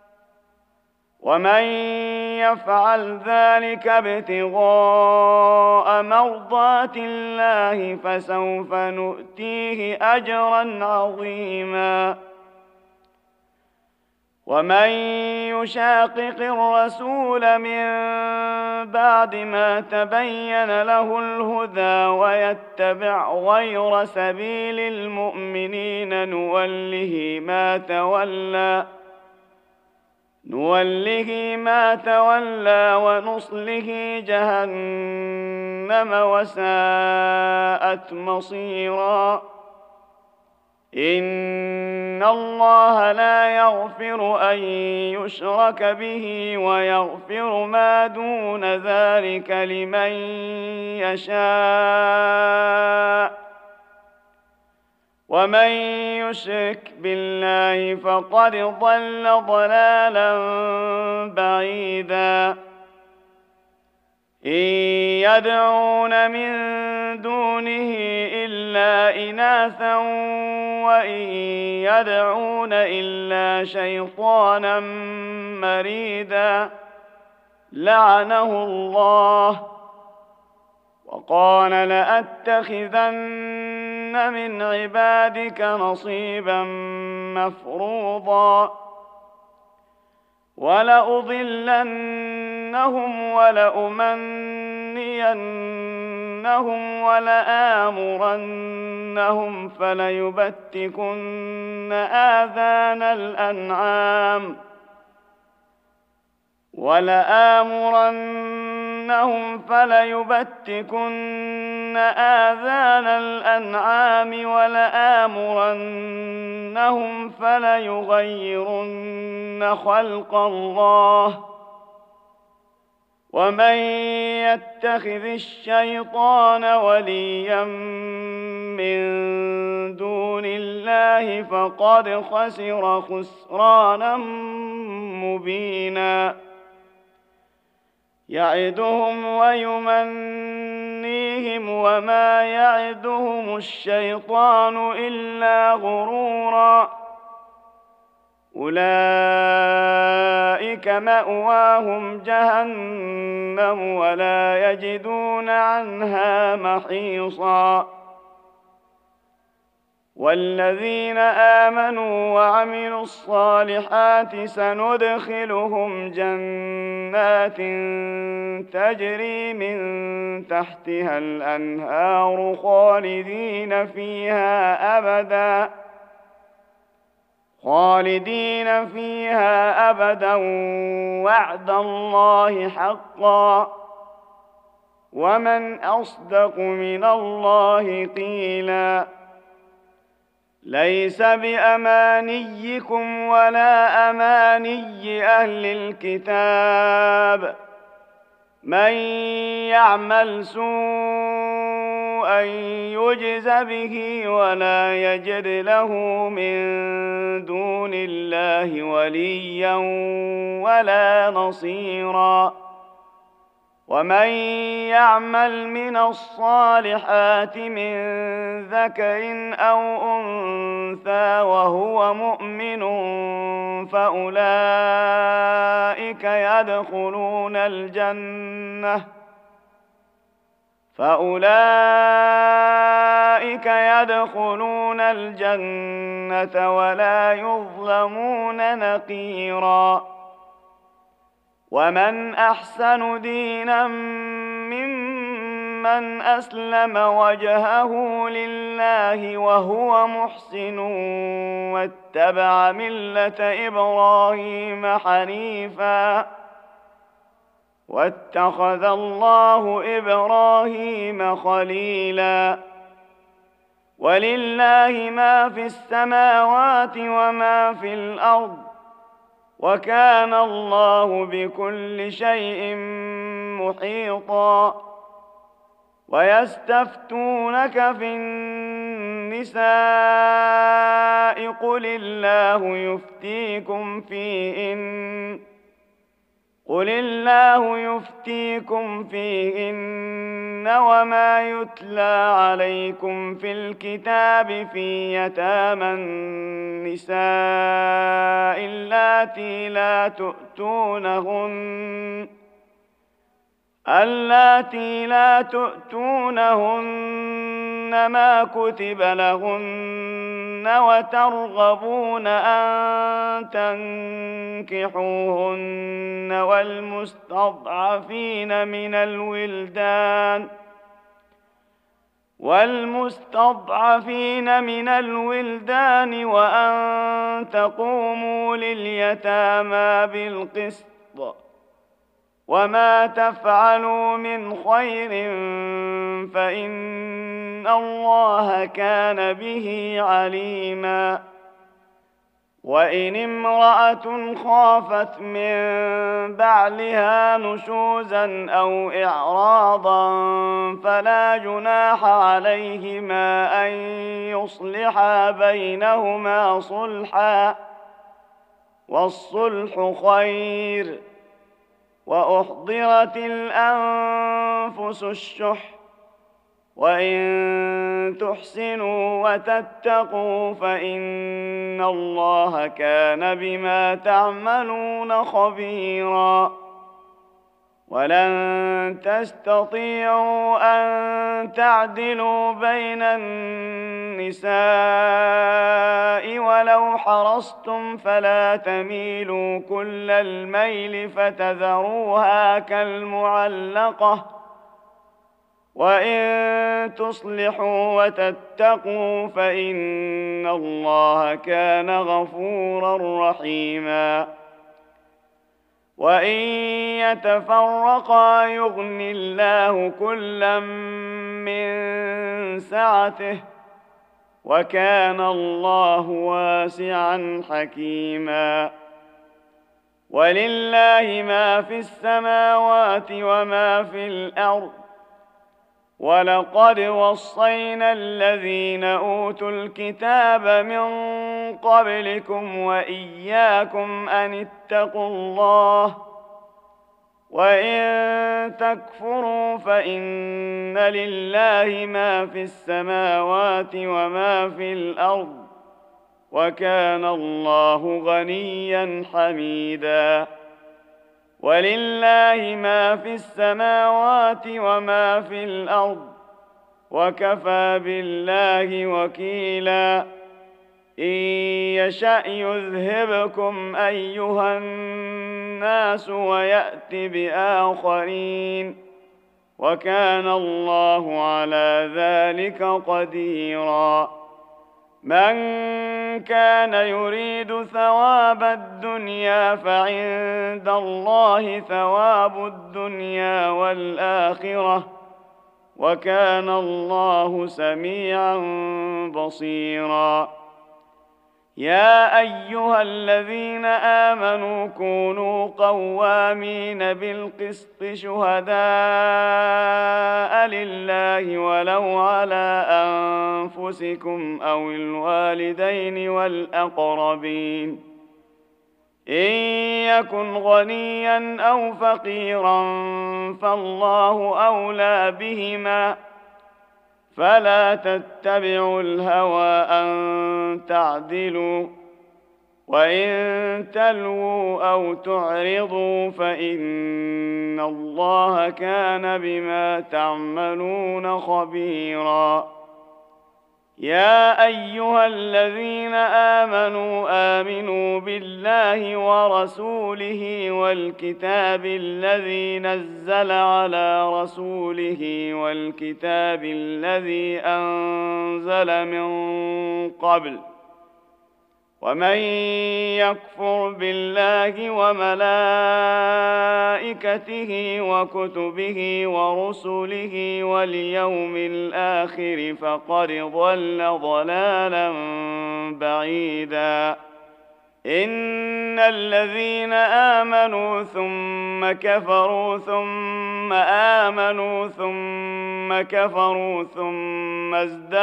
ومن يفعل ذلك ابتغاء مرضات الله فسوف نؤتيه أجرا عظيما ومن يشاقق الرسول من بعد ما تبين له الهدى ويتبع غير سبيل المؤمنين نوله ما تولى ونصله جهنم وساءت مصيرا. إن الله لا يغفر أن يشرك به ويغفر ما دون ذلك لمن يشاء، ومن يشرك بالله فقد ضل ضلالا بعيدا. إن يدعون من دونه إلا إناثا وإن يدعون إلا شيطانا مريدا لعنه الله وقال لأتخذن من عبادك نصيبا مفروضا ولأضلنهم ولأمنينهم ولآمرنهم فليبتكن آذان الأنعام ولآمرنهم فليغيرن خلق الله. ومن يتخذ الشيطان وليا من دون الله فقد خسر خسرانا مبينا. يعدهم ويمنيهم وما يعدهم الشيطان إلا غرورا. أولئك مأواهم جهنم ولا يجدون عنها محيصا. والذين آمنوا وعملوا الصالحات سندخلهم جنات تجري من تحتها الأنهار خالدين فيها أبدا وعد الله حقا ومن أصدق من الله قيلا. ليس بأمانيكم ولا أماني أهل الكتاب، من يعمل سوءا يجز به ولا يجد له من دون الله وليا ولا نصيرا. ومن يعمل من الصالحات من ذكر أو أنثى وهو مؤمن فأولئك يدخلون الجنة ولا يظلمون نقيرا. ومن أحسن دينا ممن أسلم وجهه لله وهو محسن واتبع ملة إبراهيم حنيفا واتخذ الله إبراهيم خليلا. ولله ما في السماوات وما في الأرض وكان الله بكل شيء محيطا. ويستفتونك في النساء قل الله يفتيكم فيهن وما يتلى عليكم في الكتاب في يتامى النساء اللاتي لا اللاتي لا تؤتونهن ما كتب لهن وترغبون أن تنكحوهن والمستضعفين من الولدان وأن تقوموا لليتامى بالقسط وما تفعلوا من خير فإن الله كان به عليما. وإن امرأة خافت من بعلها نشوزا أو إعراضا فلا جناح عليهما أن يصلحا بينهما صلحا والصلح خير. وأحضرت الأنفس الشح وإن تحسنوا وتتقوا فإن الله كان بما تعملون خبيرا. ولن تستطيعوا أن تعدلوا بين النساء ولو حرصتم فلا تميلوا كل الميل فتذروها كالمعلقة. وإن تصلحوا وتتقوا فإن الله كان غفورا رحيما. وإن يتفرقا يغن الله كلا من سعته وكان الله واسعا حكيما. ولله ما في السماوات وما في الأرض ولقد وصينا الذين أوتوا الكتاب من قبلكم وإياكم أن اتقوا الله وإن تكفروا فإن لله ما في السماوات وما في الأرض وكان الله غنيا حميدا. ولله ما في السماوات وما في الأرض وكفى بالله وكيلا. إن يشأ يذهبكم أيها الناس ويأت بآخرين وكان الله على ذلك قديرا. من كان يريد ثواب الدنيا فعند الله ثواب الدنيا والآخرة وكان الله سميعا بصيرا. يا أيها الذين آمنوا كونوا قوامين بالقسط شهداء لله ولو على أنفسكم أو الوالدين والأقربين إن يكن غنيا أو فقيرا فالله أولى بهما فلا تتبعوا الهوى أن تعدلوا وإن تلووا أو تعرضوا فإن الله كان بما تعملون خبيرا. يا أيها الذين آمنوا بالله ورسوله والكتاب الذي نزل على رسوله والكتاب الذي أنزل من قبل ومن يكفر بالله وملائكته وكتبه ورسله واليوم الآخر فقد ضل ضلالا بعيدا. إن الذين آمنوا ثم كفروا ثم آمنوا ثم كفروا ثم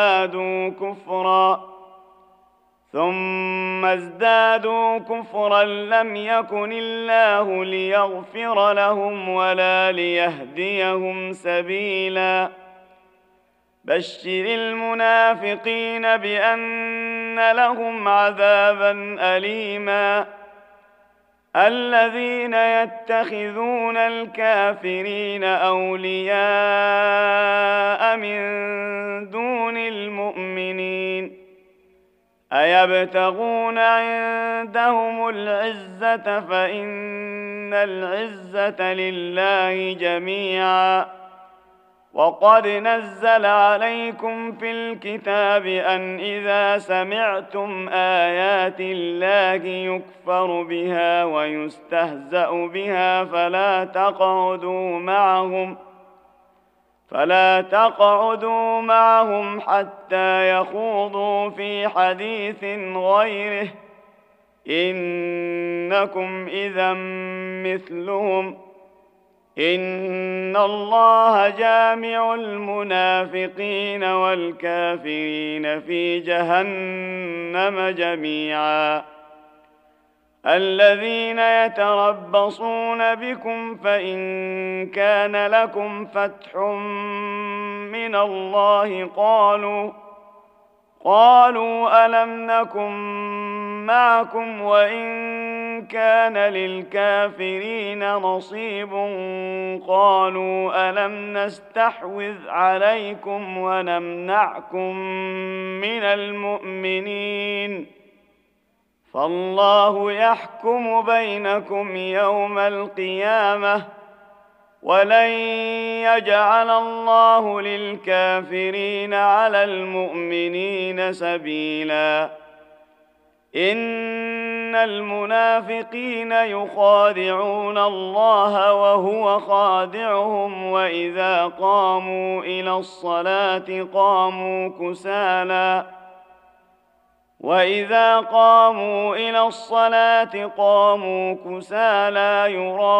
ازدادوا كفرا لم يكن الله ليغفر لهم ولا ليهديهم سبيلا. بشر المنافقين بأن لهم عذابا أليما. الذين يتخذون الكافرين أولياء من دون المؤمنين أيبتغون عندهم العزة فإن العزة لله جميعا وقد نزل عليكم في الكتاب أن إذا سمعتم آيات الله يكفر بها ويستهزأ بها فلا تقعدوا معهم حتى يخوضوا في حديث غيره إنكم إذا مثلهم إن الله جامع المنافقين والكافرين في جهنم جميعا الذين يتربصون بكم فإن كان لكم فتح من الله قالوا ألم نكن معكم وإن كان للكافرين نصيب قالوا ألم نستحوذ عليكم ونمنعكم من المؤمنين فالله يحكم بينكم يوم القيامة ولن يجعل الله للكافرين على المؤمنين سبيلا إن المنافقين يخادعون الله وهو خادعهم وإذا قاموا إلى الصلاة قاموا كسالى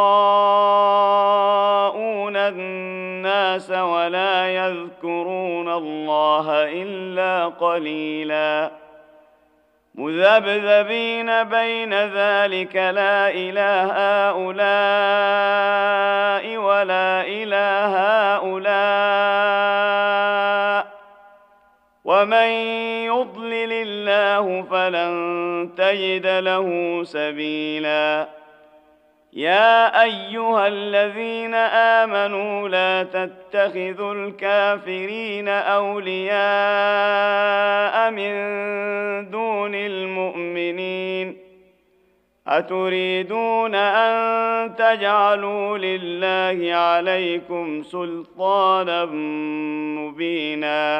يراءون الناس ولا يذكرون الله إلا قليلا مذبذبين بين ذلك لا إله هؤلاء ولا إله هؤلاء ومن يضلل الله فلن تجد له سبيلا يا أيها الذين آمنوا لا تتخذوا الكافرين أولياء من دون المؤمنين أتريدون أن تجعلوا لله عليكم سلطانا مبينا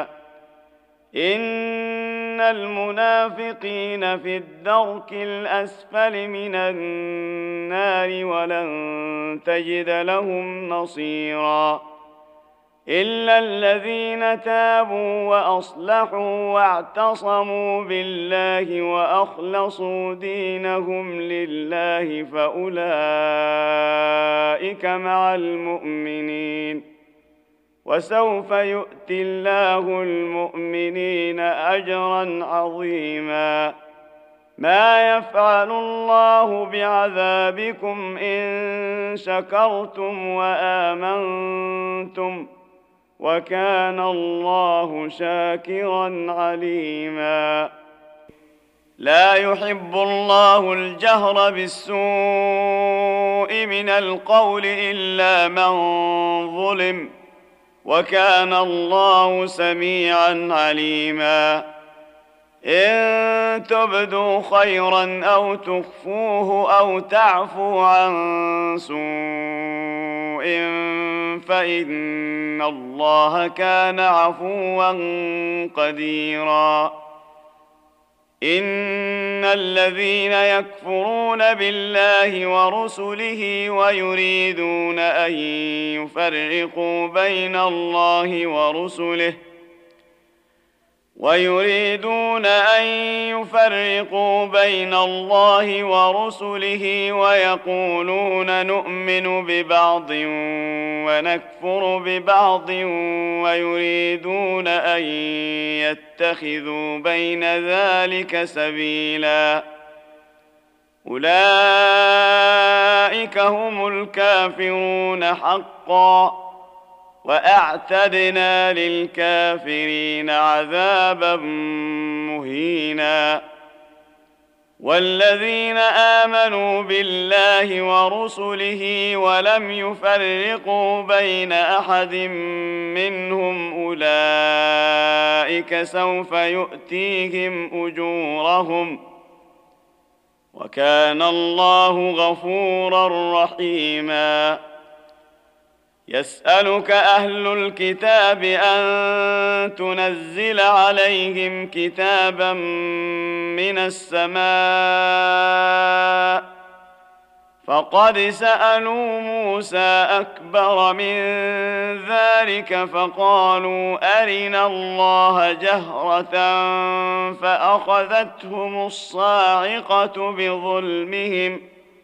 إن المنافقين في الدرك الأسفل من النار ولن تجد لهم نصيرا إلا الذين تابوا وأصلحوا واعتصموا بالله وأخلصوا دينهم لله فأولئك مع المؤمنين وسوف يؤتي الله المؤمنين أجرا عظيما ما يفعل الله بعذابكم إن شكرتم وآمنتم وكان الله شاكرا عليما لا يحب الله الجهر بالسوء من القول إلا من ظلم وكان الله سميعا عليما إن تبدوا خيرا أو تخفوه أو تعفوا عن سوء فإن الله كان عفوا قديرا إن الذين يكفرون بالله ورسله ويريدون أن يفرقوا بين الله ورسله ويقولون نؤمن ببعض ونكفر ببعض ويريدون أن يتخذوا بين ذلك سبيلا أولئك هم الكافرون حقا وأعتدنا للكافرين عذابا مهينا والذين آمنوا بالله ورسله ولم يفرقوا بين أحد منهم أولئك سوف يؤتيهم أجورهم وكان الله غفورا رحيما. يسألك أهل الكتاب أن تنزل عليهم كتابا من السماء فقد سألوا موسى أكبر من ذلك فقالوا أرنا الله جهرة فأخذتهم الصاعقة بظلمهم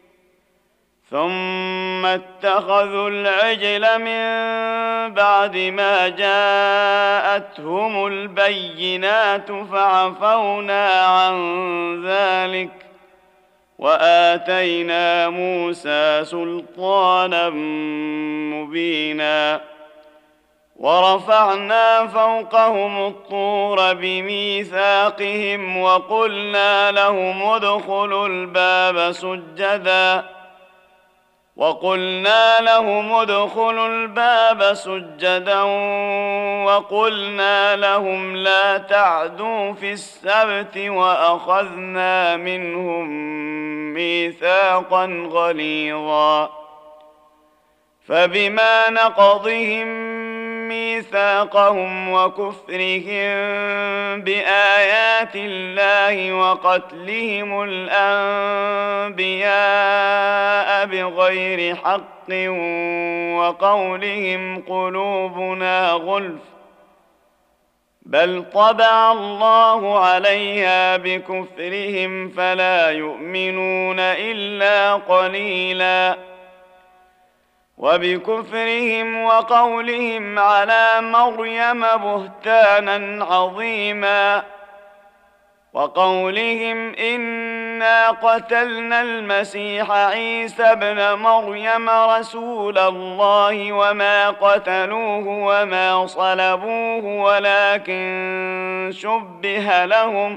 ثم اتخذوا العجل من بعد ما جاءتهم البينات فعفونا عن ذلك وآتينا موسى سلطانا مبينا ورفعنا فوقهم الطور بميثاقهم وقلنا لهم ادخلوا الباب سجدا وقلنا لهم لا تعدوا في السبت وأخذنا منهم ميثاقا غليظا فبما نقضهم ميثاقهم وكفرهم بآيات الله وقتلهم الأنبياء بغير حق وقولهم قلوبنا غلف بل طبع الله عليها بكفرهم فلا يؤمنون إلا قليلا وبكفرهم وقولهم على مريم بهتانا عظيما وقولهم إنا قتلنا المسيح عيسى ابن مريم رسول الله وما قتلوه وما صلبوه ولكن شبه لهم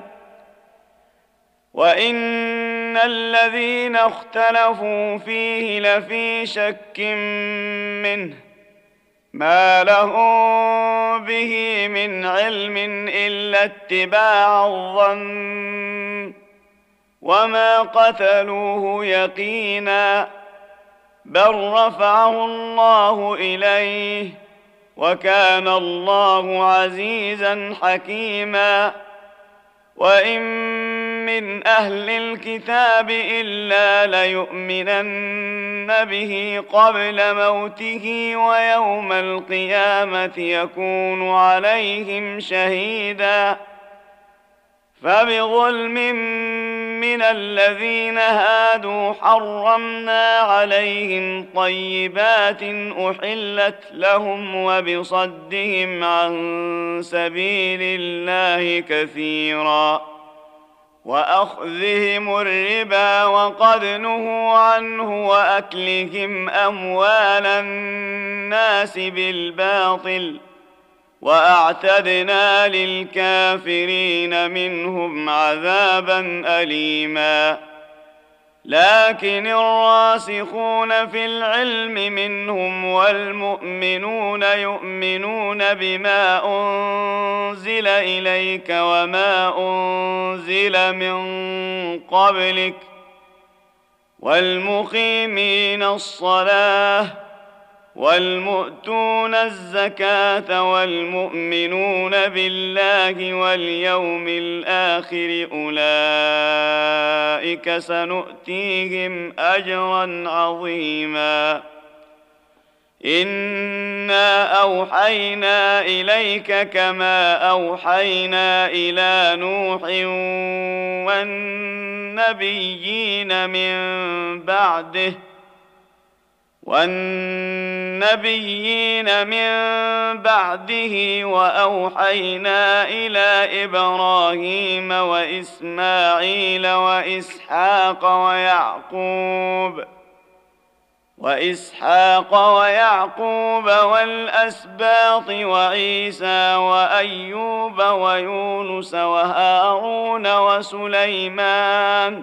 وإن الذين اختلفوا فيه لفي شك منه ما لهم به من علم إلا اتباع الظن وما قتلوه يقينا بل رفعه الله إليه وكان الله عزيزا حكيما وإن من أهل الكتاب إلا ليؤمنن به قبل موته ويوم القيامة يكون عليهم شهيدا فبظلم من الذين هادوا حرمنا عليهم طيبات أحلت لهم وبصدهم عن سبيل الله كثيرا وأخذهم الربا وقد نهوا عنه وأكلهم أموال الناس بالباطل وأعتدنا للكافرين منهم عذابا أليما لكن الراسخون في العلم منهم والمؤمنون يؤمنون بما أنزل إليك وما أنزل من قبلك والمقيمين الصلاة والمؤتون الزكاة والمؤمنون بالله واليوم الآخر أولئك سنؤتيهم أجرا عظيما إنا أوحينا إليك كما أوحينا إلى نوح والنبيين من بعده وأوحينا إلى إبراهيم وإسماعيل وإسحاق ويعقوب وإسحاق ويعقوب والأسباط وعيسى وأيوب ويونس وهارون وسليمان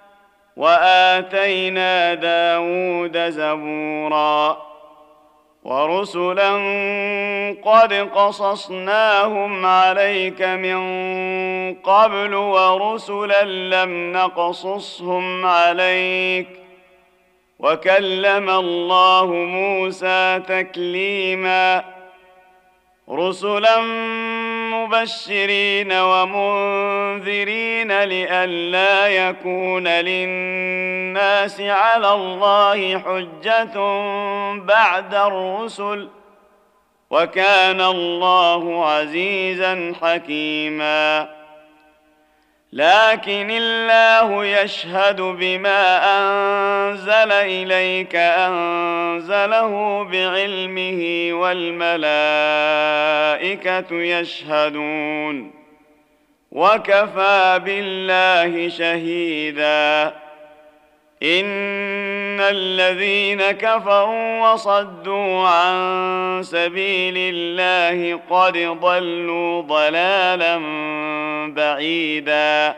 وآتينا داود زبورا ورسلا قد قصصناهم عليك من قبل ورسلا لم نقصصهم عليك وكلم الله موسى تكليما رسلا مبشرين ومنذرين لئلا يكون للناس على الله حجة بعد الرسل وكان الله عزيزا حكيما لكن الله يشهد بما أنزل إليك أنزله بعلمه والملائكة يشهدون وكفى بالله شهيدا إن الذين كفروا وصدوا عن سبيل الله قد ضلوا ضلالا بعيدا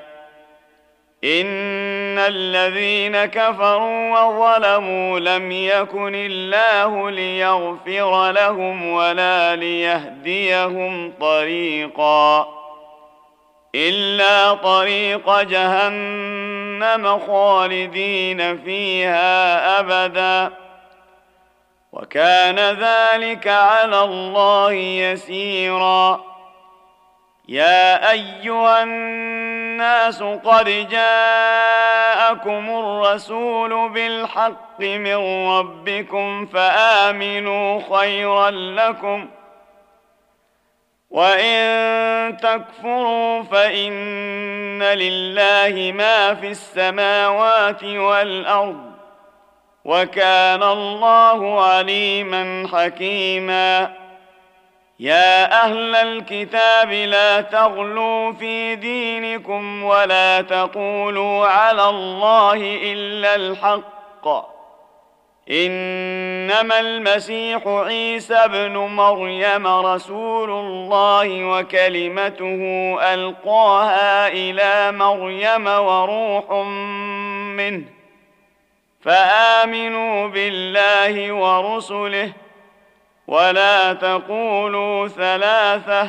إن الذين كفروا وظلموا لم يكن الله ليغفر لهم ولا ليهديهم طريقا إلا طريق جهنم خالدين فيها أبدا وكان ذلك على الله يسيرا يا أيها الناس قد جاءكم الرسول بالحق من ربكم فآمنوا خيرا لكم وإن تكفروا فإن لله ما في السماوات والأرض وكان الله عليما حكيما يا أهل الكتاب لا تغلوا في دينكم ولا تقولوا على الله إلا الحق إنما المسيح عيسى ابن مريم رسول الله وكلمته ألقاها إلى مريم وروح منه فآمنوا بالله ورسله ولا تقولوا ثلاثة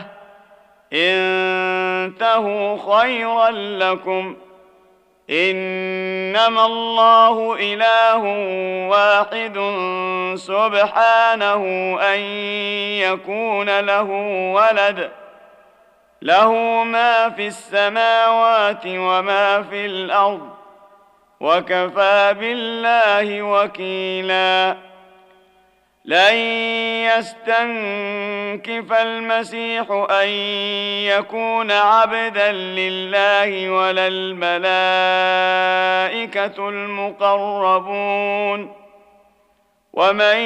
انتهوا خيرا لكم إنما الله إله واحد سبحانه أن يكون له ولد له ما في السماوات وما في الأرض وكفى بالله وكيلا لن يستنكف المسيح أن يكون عبدا لله ولا الملائكة المقربون ومن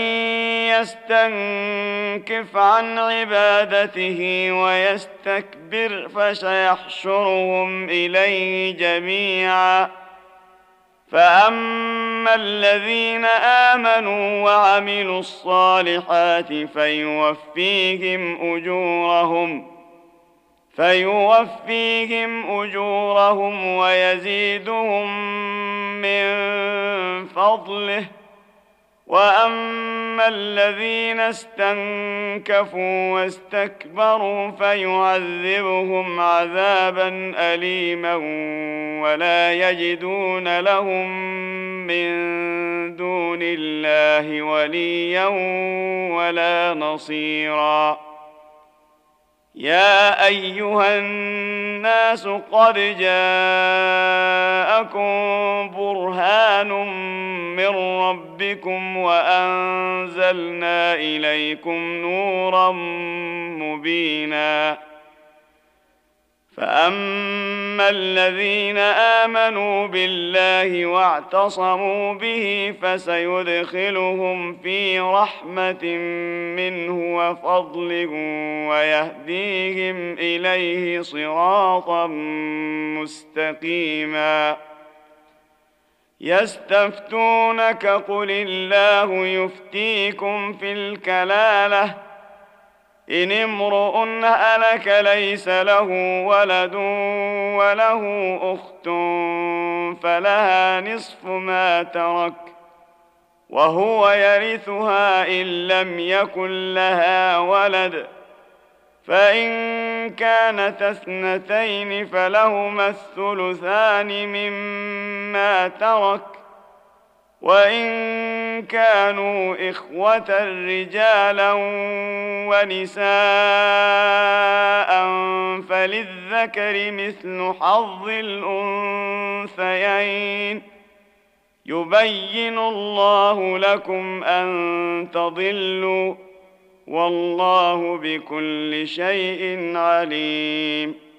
يستنكف عن عبادته ويستكبر فسيحشرهم إليه جميعا فأما الذين آمنوا وعملوا الصالحات فيوفيهم أجورهم ويزيدهم من فضله وأما الذين استنكفوا واستكبروا فيعذبهم عذابا أليما ولا يجدون لهم من دون الله وليا ولا نصيرا يا أيها الناس قد جاءكم برهان من ربكم وأنزلنا إليكم نورا مبينا فأما الذين آمنوا بالله واعتصموا به فسيدخلهم في رحمة منه وفضل ويهديهم إليه صراطا مستقيما يستفتونك قل الله يفتيكم في الكلالة إن امرؤ هلك ليس له ولد وله أخت فلها نصف ما ترك وهو يرثها إن لم يكن لها ولد فإن كانت اثنتين فلهما الثلثان مما ترك وإن كانوا إخوة رجالا ونساء فللذكر مثل حظ الأنثيين يبين الله لكم أن تضلوا والله بكل شيء عليم